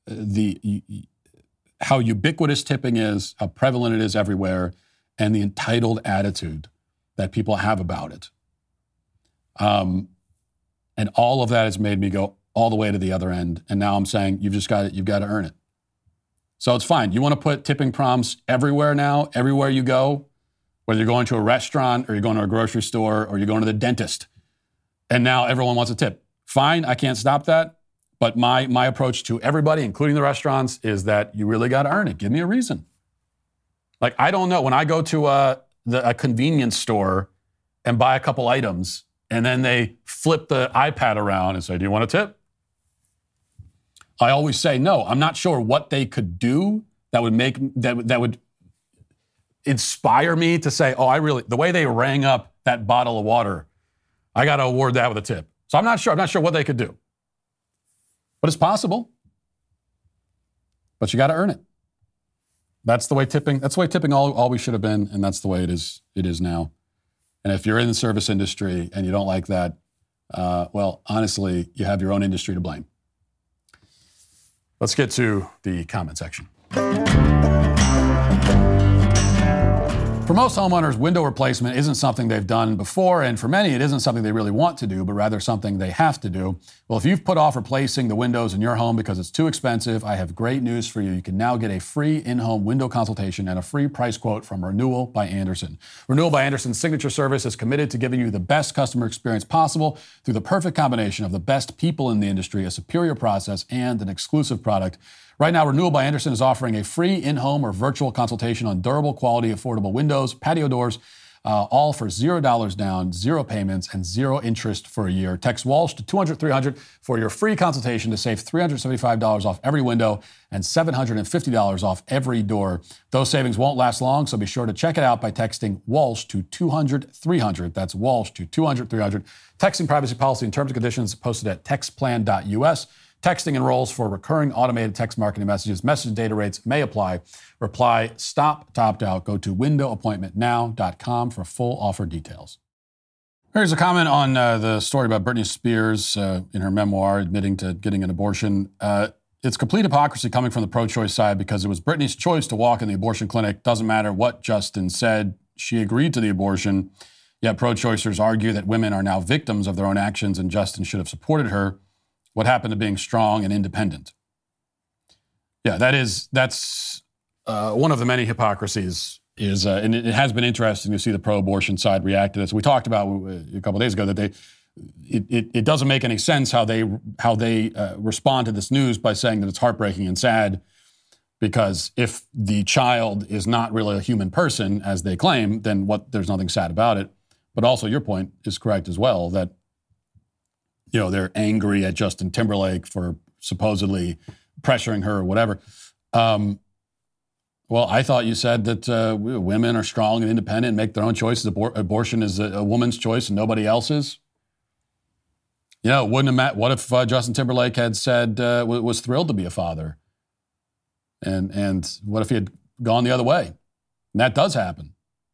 Speaker 2: how ubiquitous tipping is, how prevalent it is everywhere, and the entitled attitude that people have about it. And all of that has made me go all the way to the other end. And now I'm saying, you've got to earn it. So it's fine. You want to put tipping prompts everywhere now, everywhere you go, whether you're going to a restaurant or you're going to a grocery store or you're going to the dentist. And now everyone wants a tip. Fine, I can't stop that. But my approach to everybody, including the restaurants, is that you really got to earn it. Give me a reason. I don't know. When I go to a convenience store and buy a couple items, and then they flip the iPad around and say, "Do you want a tip?" I always say no. I'm not sure what they could do that would inspire me to say, "Oh, the way they rang up that bottle of water, I got to award that with a tip." So I'm not sure. I'm not sure what they could do, but it's possible. But you got to earn it. That's the way tipping. That's the way tipping always should have been, and that's the way it is. It is now. And if you're in the service industry and you don't like that, well, honestly, you have your own industry to blame. Let's get to the comment section. For most homeowners, window replacement isn't something they've done before, and for many, it isn't something they really want to do, but rather something they have to do. Well, if you've put off replacing the windows in your home because it's too expensive, I have great news for you. You can now get a free in-home window consultation and a free price quote from Renewal by Andersen. Renewal by Andersen's signature service is committed to giving you the best customer experience possible through the perfect combination of the best people in the industry, a superior process, and an exclusive product. Right now, Renewal by Andersen is offering a free in-home or virtual consultation on durable, quality, affordable windows, patio doors, all for $0 down, 0 payments, and 0 interest for a year. Text Walsh to 200-300 for your free consultation to save $375 off every window and $750 off every door. Those savings won't last long, so be sure to check it out by texting Walsh to 200-300. That's Walsh to 200-300. Texting privacy policy and terms and conditions posted at textplan.us. Texting enrolls for recurring automated text marketing messages. Message data rates may apply. Reply STOP to opt out. Go to windowappointmentnow.com for full offer details. Here's a comment on the story about Britney Spears in her memoir admitting to getting an abortion. It's complete hypocrisy coming from the pro-choice side because it was Britney's choice to walk in the abortion clinic. Doesn't matter what Justin said. She agreed to the abortion. Yet pro-choicers argue that women are now victims of their own actions and Justin should have supported her. What happened to being strong and independent? Yeah, that's one of the many hypocrisies. And it has been interesting to see the pro-abortion side react to this. We talked about a couple of days ago that it doesn't make any sense how they respond to this news by saying that it's heartbreaking and sad, because if the child is not really a human person, as they claim, then there's nothing sad about it. But also your point is correct as well, that they're angry at Justin Timberlake for supposedly pressuring her or whatever. Well, I thought you said that women are strong and independent and make their own choices. Abortion is a woman's choice and nobody else's. What if Justin Timberlake had said was thrilled to be a father? And what if he had gone the other way? And that does happen.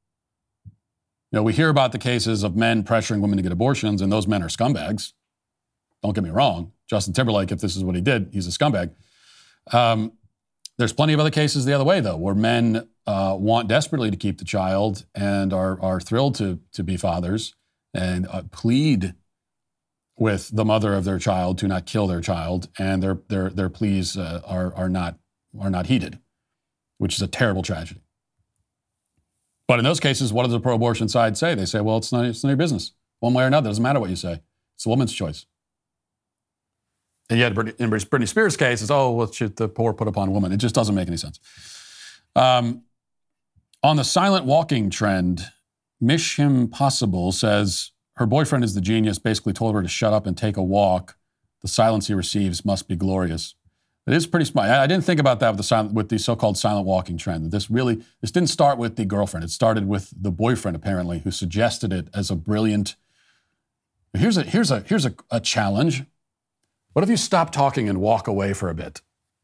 Speaker 2: We hear about the cases of men pressuring women to get abortions, and those men are scumbags. Don't get me wrong. Justin Timberlake, if this is what he did, he's a scumbag. There's plenty of other cases the other way, though, where men want desperately to keep the child and are thrilled to be fathers and plead with the mother of their child to not kill their child, and their pleas are not heeded, which is a terrible tragedy. But in those cases, what does the pro-abortion side say? They say, well, it's none of your business. One way or another, it doesn't matter what you say. It's a woman's choice. And yet, in Britney Spears' case, it's, what should the poor put upon woman? It just doesn't make any sense. On the silent walking trend, Mission Possible says her boyfriend is the genius, basically told her to shut up and take a walk. The silence he receives must be glorious. It is pretty smart. I didn't think about that with the so-called silent walking trend. This didn't start with the girlfriend. It started with the boyfriend, apparently, who suggested it as a brilliant. Here's a challenge. What if you stop talking and walk away for a bit?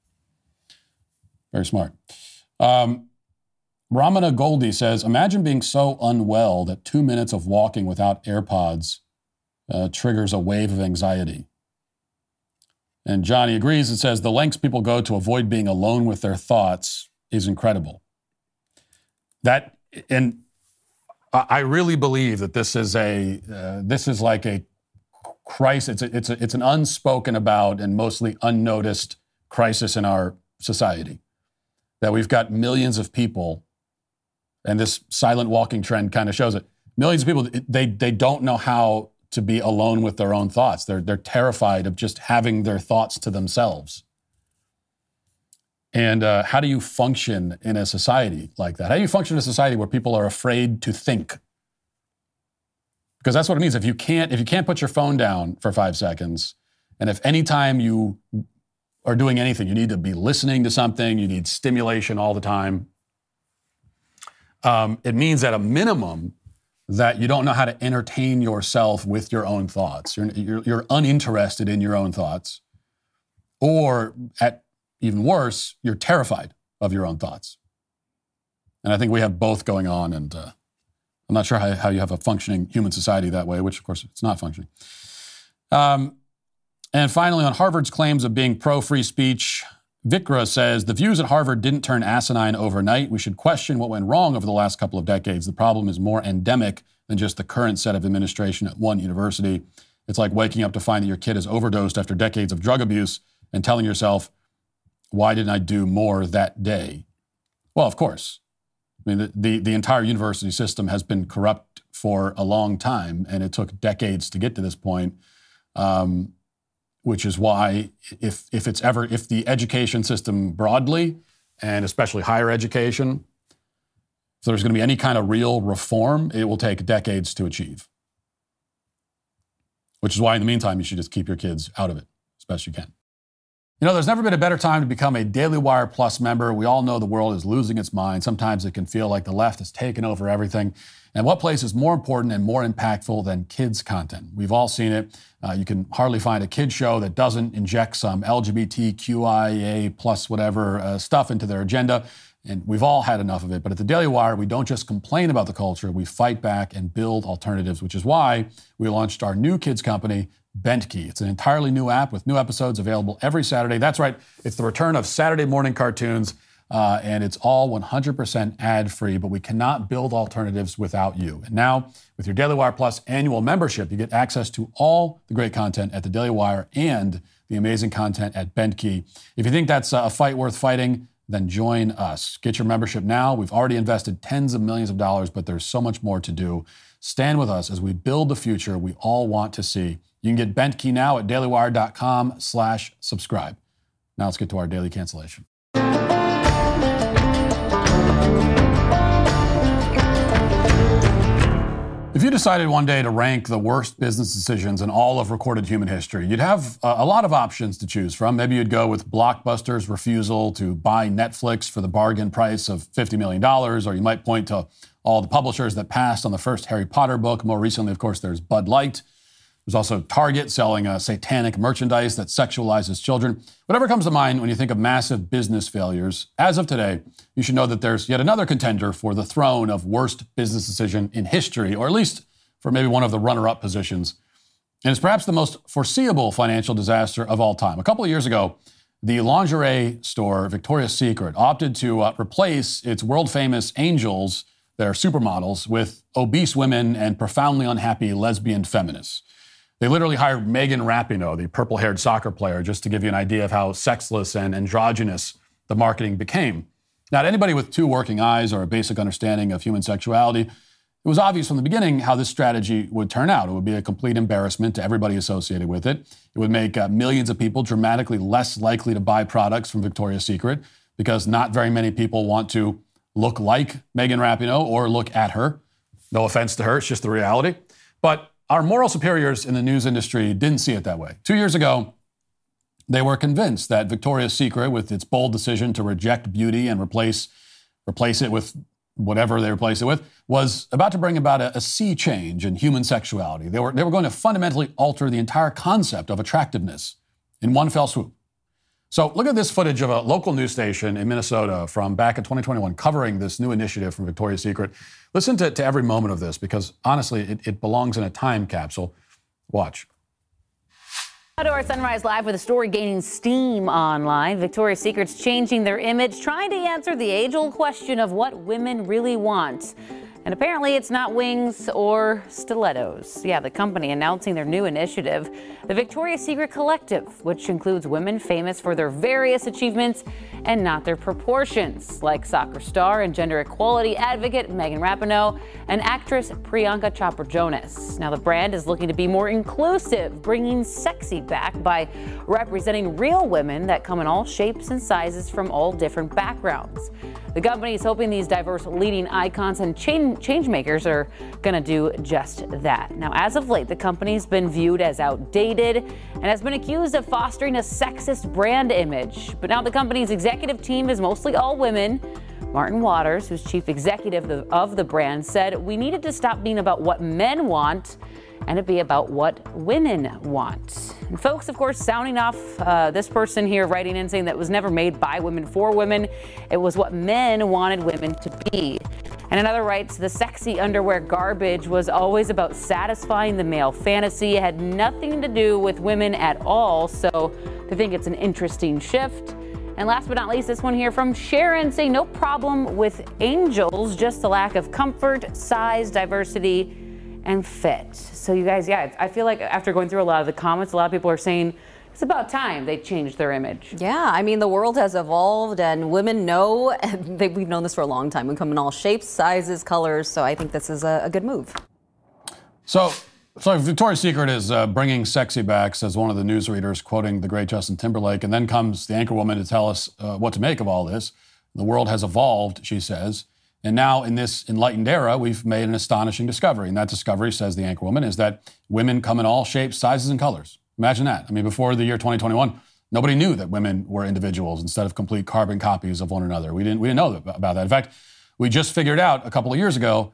Speaker 2: Very smart. Ramana Goldie says, imagine being so unwell that 2 minutes of walking without AirPods triggers a wave of anxiety. And Johnny agrees. It says, the lengths people go to avoid being alone with their thoughts is incredible. And I really believe that this is like a crisis. It's an unspoken about and mostly unnoticed crisis in our society, that we've got millions of people, and this silent walking trend kind of shows it. Millions of people, they don't know how to be alone with their own thoughts. They're terrified of just having their thoughts to themselves. And how do you function in a society like that? How do you function in a society where people are afraid to think? Because that's what it means. If you can't put your phone down for 5 seconds, and if any time you are doing anything, you need to be listening to something, you need stimulation all the time, it means at a minimum that you don't know how to entertain yourself with your own thoughts. You're uninterested in your own thoughts. Or at even worse, you're terrified of your own thoughts. And I think we have both going on, and I'm not sure how you have a functioning human society that way, which of course it's not functioning. And finally, on Harvard's claims of being pro-free speech, Vikra says, the views at Harvard didn't turn asinine overnight. We should question what went wrong over the last couple of decades. The problem is more endemic than just the current set of administration at one university. It's like waking up to find that your kid has overdosed after decades of drug abuse and telling yourself, why didn't I do more that day? Well, of course. I mean, the entire university system has been corrupt for a long time, and it took decades to get to this point. Which is why if the education system broadly, and especially higher education, If there's going to be any kind of real reform, it will take decades to achieve. Which is why, in the meantime, you should just keep your kids out of it as best you can. You know, there's never been a better time to become a Daily Wire Plus member. We all know the world is losing its mind. Sometimes it can feel like the left has taken over everything. And what place is more important and more impactful than kids' content? We've all seen it. You can hardly find a kids show that doesn't inject some LGBTQIA plus whatever stuff into their agenda. And we've all had enough of it. But at the Daily Wire, we don't just complain about the culture, we fight back and build alternatives, which is why we launched our new kids company, Bentkey. It's an entirely new app with new episodes available every Saturday. That's right, it's the return of Saturday morning cartoons, and it's all 100% ad-free, but we cannot build alternatives without you. And now, with your Daily Wire Plus annual membership, you get access to all the great content at the Daily Wire and the amazing content at Bentkey. If you think that's a fight worth fighting, then join us. Get your membership now. We've already invested tens of millions of dollars, but there's so much more to do. Stand with us as we build the future we all want to see. You can get Bentkey now at dailywire.com/subscribe. Now let's get to our daily cancellation. If you decided one day to rank the worst business decisions in all of recorded human history, you'd have a lot of options to choose from. Maybe you'd go with Blockbuster's refusal to buy Netflix for the bargain price of $50 million, or you might point to all the publishers that passed on the first Harry Potter book. More recently, of course, there's Bud Light. There's also Target selling satanic merchandise that sexualizes children. Whatever comes to mind when you think of massive business failures, as of today, you should know that there's yet another contender for the throne of worst business decision in history, or at least for maybe one of the runner-up positions. And it's perhaps the most foreseeable financial disaster of all time. A couple of years ago, the lingerie store Victoria's Secret opted to replace its world-famous angels, their supermodels, with obese women and profoundly unhappy lesbian feminists. They literally hired Megan Rapinoe, the purple-haired soccer player, just to give you an idea of how sexless and androgynous the marketing became. Now, to anybody with two working eyes or a basic understanding of human sexuality, it was obvious from the beginning how this strategy would turn out. It would be a complete embarrassment to everybody associated with it. It would make millions of people dramatically less likely to buy products from Victoria's Secret because not very many people want to look like Megan Rapinoe or look at her. No offense to her, it's just the reality. But our moral superiors in the news industry didn't see it that way. 2 years ago, they were convinced that Victoria's Secret, with its bold decision to reject beauty and replace it with whatever they replaced it with, was about to bring about a sea change in human sexuality. They were going to fundamentally alter the entire concept of attractiveness in one fell swoop. So look at this footage of a local news station in Minnesota from back in 2021 covering this new initiative from Victoria's Secret. Listen to every moment of this because, honestly, it belongs in a time capsule. Watch.
Speaker 10: Now to our Sunrise Live with a story gaining steam online. Victoria's Secret's changing their image, trying to answer the age-old question of what women really want. And apparently it's not wings or stilettos. Yeah, the company announcing their new initiative, the Victoria's Secret Collective, which includes women famous for their various achievements and not their proportions, like soccer star and gender equality advocate Megan Rapinoe and actress Priyanka Chopra Jonas. Now the brand is looking to be more inclusive, bringing sexy back by representing real women that come in all shapes and sizes from all different backgrounds. The company is hoping these diverse leading icons and change makers are going to do just that. Now, as of late, the company's been viewed as outdated and has been accused of fostering a sexist brand image. But now the company's executive team is mostly all women. Martin Waters, who's chief executive of the brand, said we needed to stop being about what men want and it be about what women want. And folks, of course, sounding off this person here writing in saying that it was never made by women for women. It was what men wanted women to be. And another writes, the sexy underwear garbage was always about satisfying the male fantasy. It had nothing to do with women at all. So I think it's an interesting shift. And last but not least, this one here from Sharon saying no problem with angels, just a lack of comfort, size, diversity, and fit. So you guys, yeah, I feel like after going through a lot of the comments, a lot of people are saying it's about time they changed their image.
Speaker 11: Yeah, I mean, the world has evolved and women know, and we've known this for a long time. We come in all shapes, sizes, colors, so I think this is a good move.
Speaker 2: So Victoria's Secret is bringing sexy back, says one of the newsreaders, quoting the great Justin Timberlake, and then comes the anchor woman to tell us what to make of all this. The world has evolved, she says, And now in this enlightened era, we've made an astonishing discovery. And that discovery, says the anchorwoman, is that women come in all shapes, sizes, and colors. Imagine that. I mean, before the year 2021, nobody knew that women were individuals instead of complete carbon copies of one another. We didn't know about that. In fact, we just figured out a couple of years ago,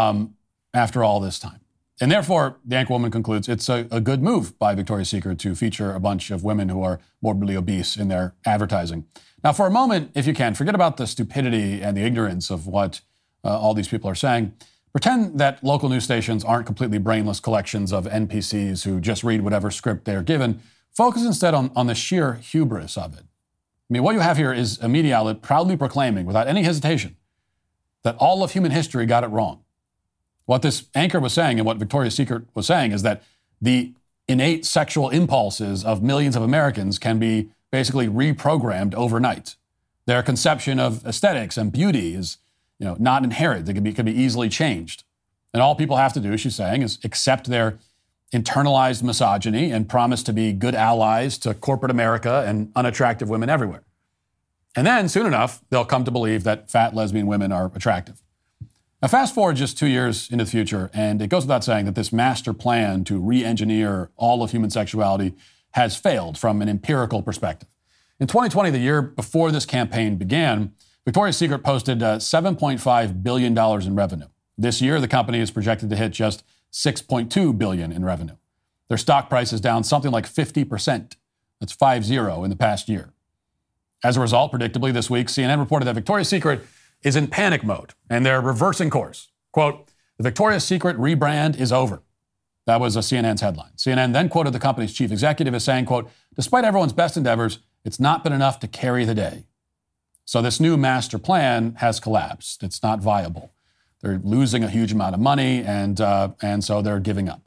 Speaker 2: after all this time. And therefore, the anchorwoman concludes it's a good move by Victoria's Secret to feature a bunch of women who are morbidly obese in their advertising. Now, for a moment, if you can, forget about the stupidity and the ignorance of what all these people are saying. Pretend that local news stations aren't completely brainless collections of NPCs who just read whatever script they're given. Focus instead on the sheer hubris of it. I mean, what you have here is a media outlet proudly proclaiming, without any hesitation, that all of human history got it wrong. What this anchor was saying and what Victoria's Secret was saying is that the innate sexual impulses of millions of Americans can be basically reprogrammed overnight. Their conception of aesthetics and beauty is, not inherent. It could be easily changed. And all people have to do, she's saying, is accept their internalized misogyny and promise to be good allies to corporate America and unattractive women everywhere. And then, soon enough, they'll come to believe that fat lesbian women are attractive. Now, fast forward just 2 years into the future, and it goes without saying that this master plan to re-engineer all of human sexuality has failed from an empirical perspective. In 2020, the year before this campaign began, Victoria's Secret posted $7.5 billion in revenue. This year, the company is projected to hit just $6.2 billion in revenue. Their stock price is down something like 50%. That's 50 in the past year. As a result, predictably, this week, CNN reported that Victoria's Secret is in panic mode, and they're reversing course. Quote, "The Victoria's Secret rebrand is over." That was a CNN's headline. CNN then quoted the company's chief executive as saying, quote, "Despite everyone's best endeavors, it's not been enough to carry the day." So this new master plan has collapsed. It's not viable. They're losing a huge amount of money, and so they're giving up.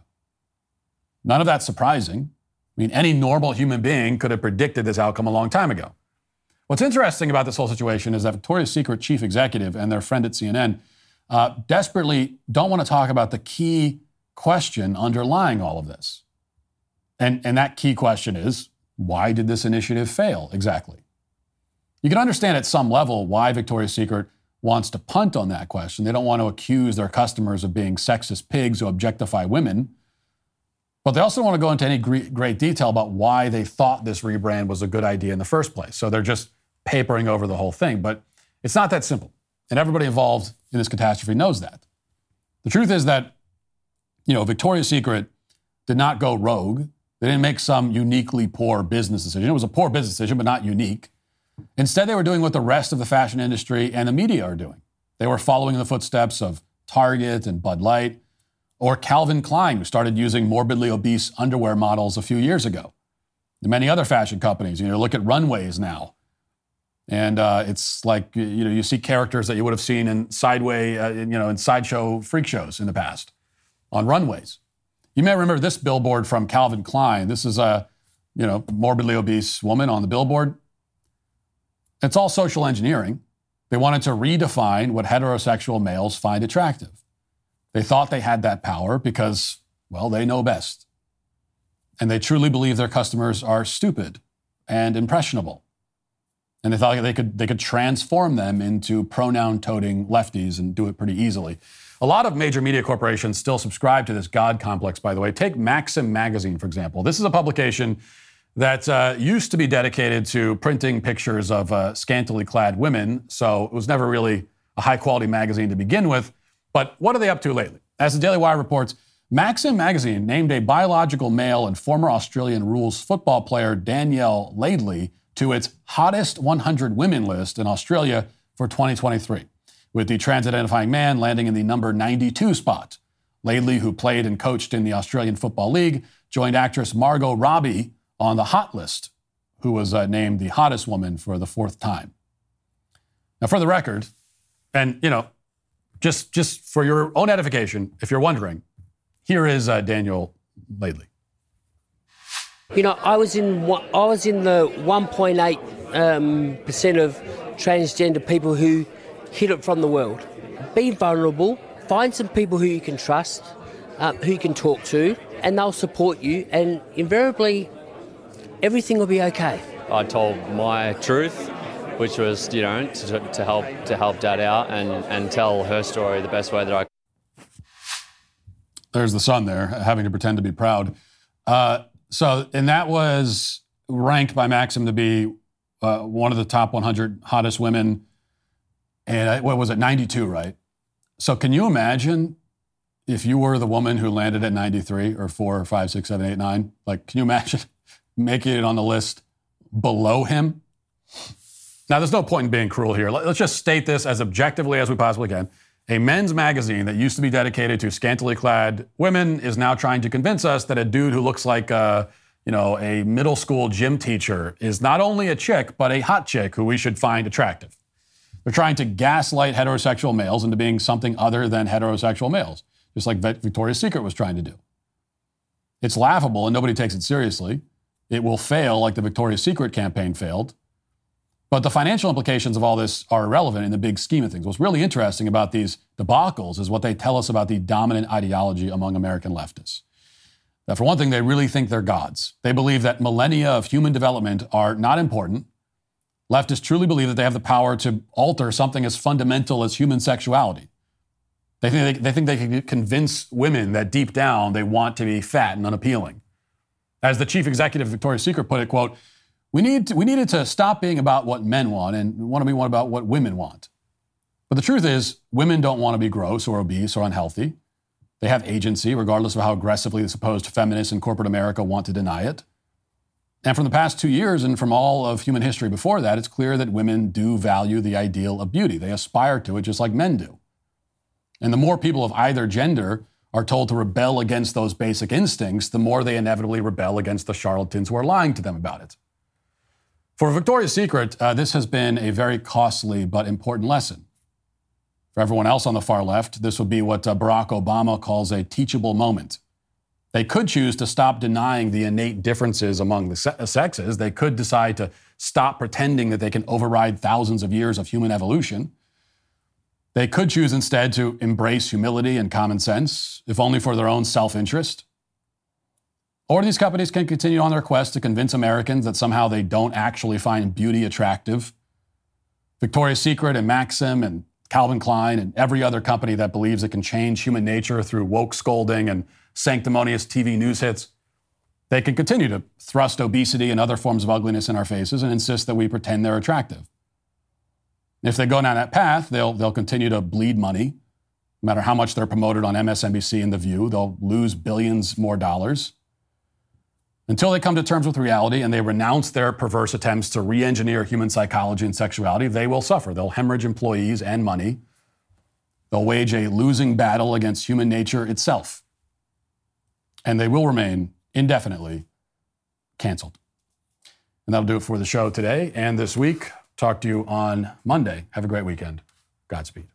Speaker 2: None of that's surprising. I mean, any normal human being could have predicted this outcome a long time ago. What's interesting about this whole situation is that Victoria's Secret chief executive and their friend at CNN desperately don't want to talk about the key question underlying all of this. And that key question is, why did this initiative fail exactly? You can understand at some level why Victoria's Secret wants to punt on that question. They don't want to accuse their customers of being sexist pigs who objectify women. But they also don't want to go into any great detail about why they thought this rebrand was a good idea in the first place. So they're just papering over the whole thing. But it's not that simple. And everybody involved in this catastrophe knows that. The truth is that, Victoria's Secret did not go rogue. They didn't make some uniquely poor business decision. It was a poor business decision, but not unique. Instead, they were doing what the rest of the fashion industry and the media are doing. They were following in the footsteps of Target and Bud Light, or Calvin Klein, who started using morbidly obese underwear models a few years ago. And many other fashion companies, look at runways now. And it's like, you see characters that you would have seen in in sideshow freak shows in the past on runways. You may remember this billboard from Calvin Klein. This is a, morbidly obese woman on the billboard. It's all social engineering. They wanted to redefine what heterosexual males find attractive. They thought they had that power because, they know best. And they truly believe their customers are stupid and impressionable. And they thought they could transform them into pronoun-toting lefties and do it pretty easily. A lot of major media corporations still subscribe to this God complex, by the way. Take Maxim magazine, for example. This is a publication that used to be dedicated to printing pictures of scantily clad women, so it was never really a high-quality magazine to begin with. But what are they up to lately? As the Daily Wire reports, Maxim magazine named a biological male and former Australian rules football player Danielle Laidley to its hottest 100 women list in Australia for 2023, with the trans-identifying man landing in the number 92 spot. Laidley, who played and coached in the Australian Football League, joined actress Margot Robbie on the hot list, who was named the hottest woman for the fourth time. Now, for the record, and, just for your own edification, if you're wondering, here is Danielle Laidley.
Speaker 12: I was in the 1.8% of transgender people who hid it from the world. Be vulnerable, find some people who you can trust, who you can talk to, and they'll support you, and invariably everything will be okay.
Speaker 13: I told my truth, which was, to help Dad out and tell her story the best way that I could.
Speaker 2: There's the son there, having to pretend to be proud. And that was ranked by Maxim to be one of the top 100 hottest women. And what was it, 92, right? So can you imagine if you were the woman who landed at 93 or 4 or 5, 6, 7, 8, 9? Like, can you imagine making it on the list below him? Now, there's no point in being cruel here. Let's just state this as objectively as we possibly can. A men's magazine that used to be dedicated to scantily clad women is now trying to convince us that a dude who looks like a middle school gym teacher is not only a chick, but a hot chick who we should find attractive. They're trying to gaslight heterosexual males into being something other than heterosexual males, just like Victoria's Secret was trying to do. It's laughable and nobody takes it seriously. It will fail like the Victoria's Secret campaign failed. But the financial implications of all this are irrelevant in the big scheme of things. What's really interesting about these debacles is what they tell us about the dominant ideology among American leftists. Now, for one thing, they really think they're gods. They believe that millennia of human development are not important. Leftists truly believe that they have the power to alter something as fundamental as human sexuality. They think they can convince women that deep down they want to be fat and unappealing. As the chief executive of Victoria's Secret put it, quote, we needed to stop being about what men want and want to be one about what women want. But the truth is, women don't want to be gross or obese or unhealthy. They have agency, regardless of how aggressively the supposed feminists in corporate America want to deny it. And from the past 2 years and from all of human history before that, it's clear that women do value the ideal of beauty. They aspire to it just like men do. And the more people of either gender are told to rebel against those basic instincts, the more they inevitably rebel against the charlatans who are lying to them about it. For Victoria's Secret, this has been a very costly but important lesson. For everyone else on the far left, this would be what Barack Obama calls a teachable moment. They could choose to stop denying the innate differences among the sexes. They could decide to stop pretending that they can override thousands of years of human evolution. They could choose instead to embrace humility and common sense, if only for their own self-interest. Or these companies can continue on their quest to convince Americans that somehow they don't actually find beauty attractive. Victoria's Secret and Maxim and Calvin Klein and every other company that believes it can change human nature through woke scolding and sanctimonious TV news hits, they can continue to thrust obesity and other forms of ugliness in our faces and insist that we pretend they're attractive. If they go down that path, they'll continue to bleed money. No matter how much they're promoted on MSNBC and The View, they'll lose billions more dollars. Until they come to terms with reality and they renounce their perverse attempts to re-engineer human psychology and sexuality, they will suffer. They'll hemorrhage employees and money. They'll wage a losing battle against human nature itself. And they will remain indefinitely canceled. And that'll do it for the show today and this week. Talk to you on Monday. Have a great weekend. Godspeed.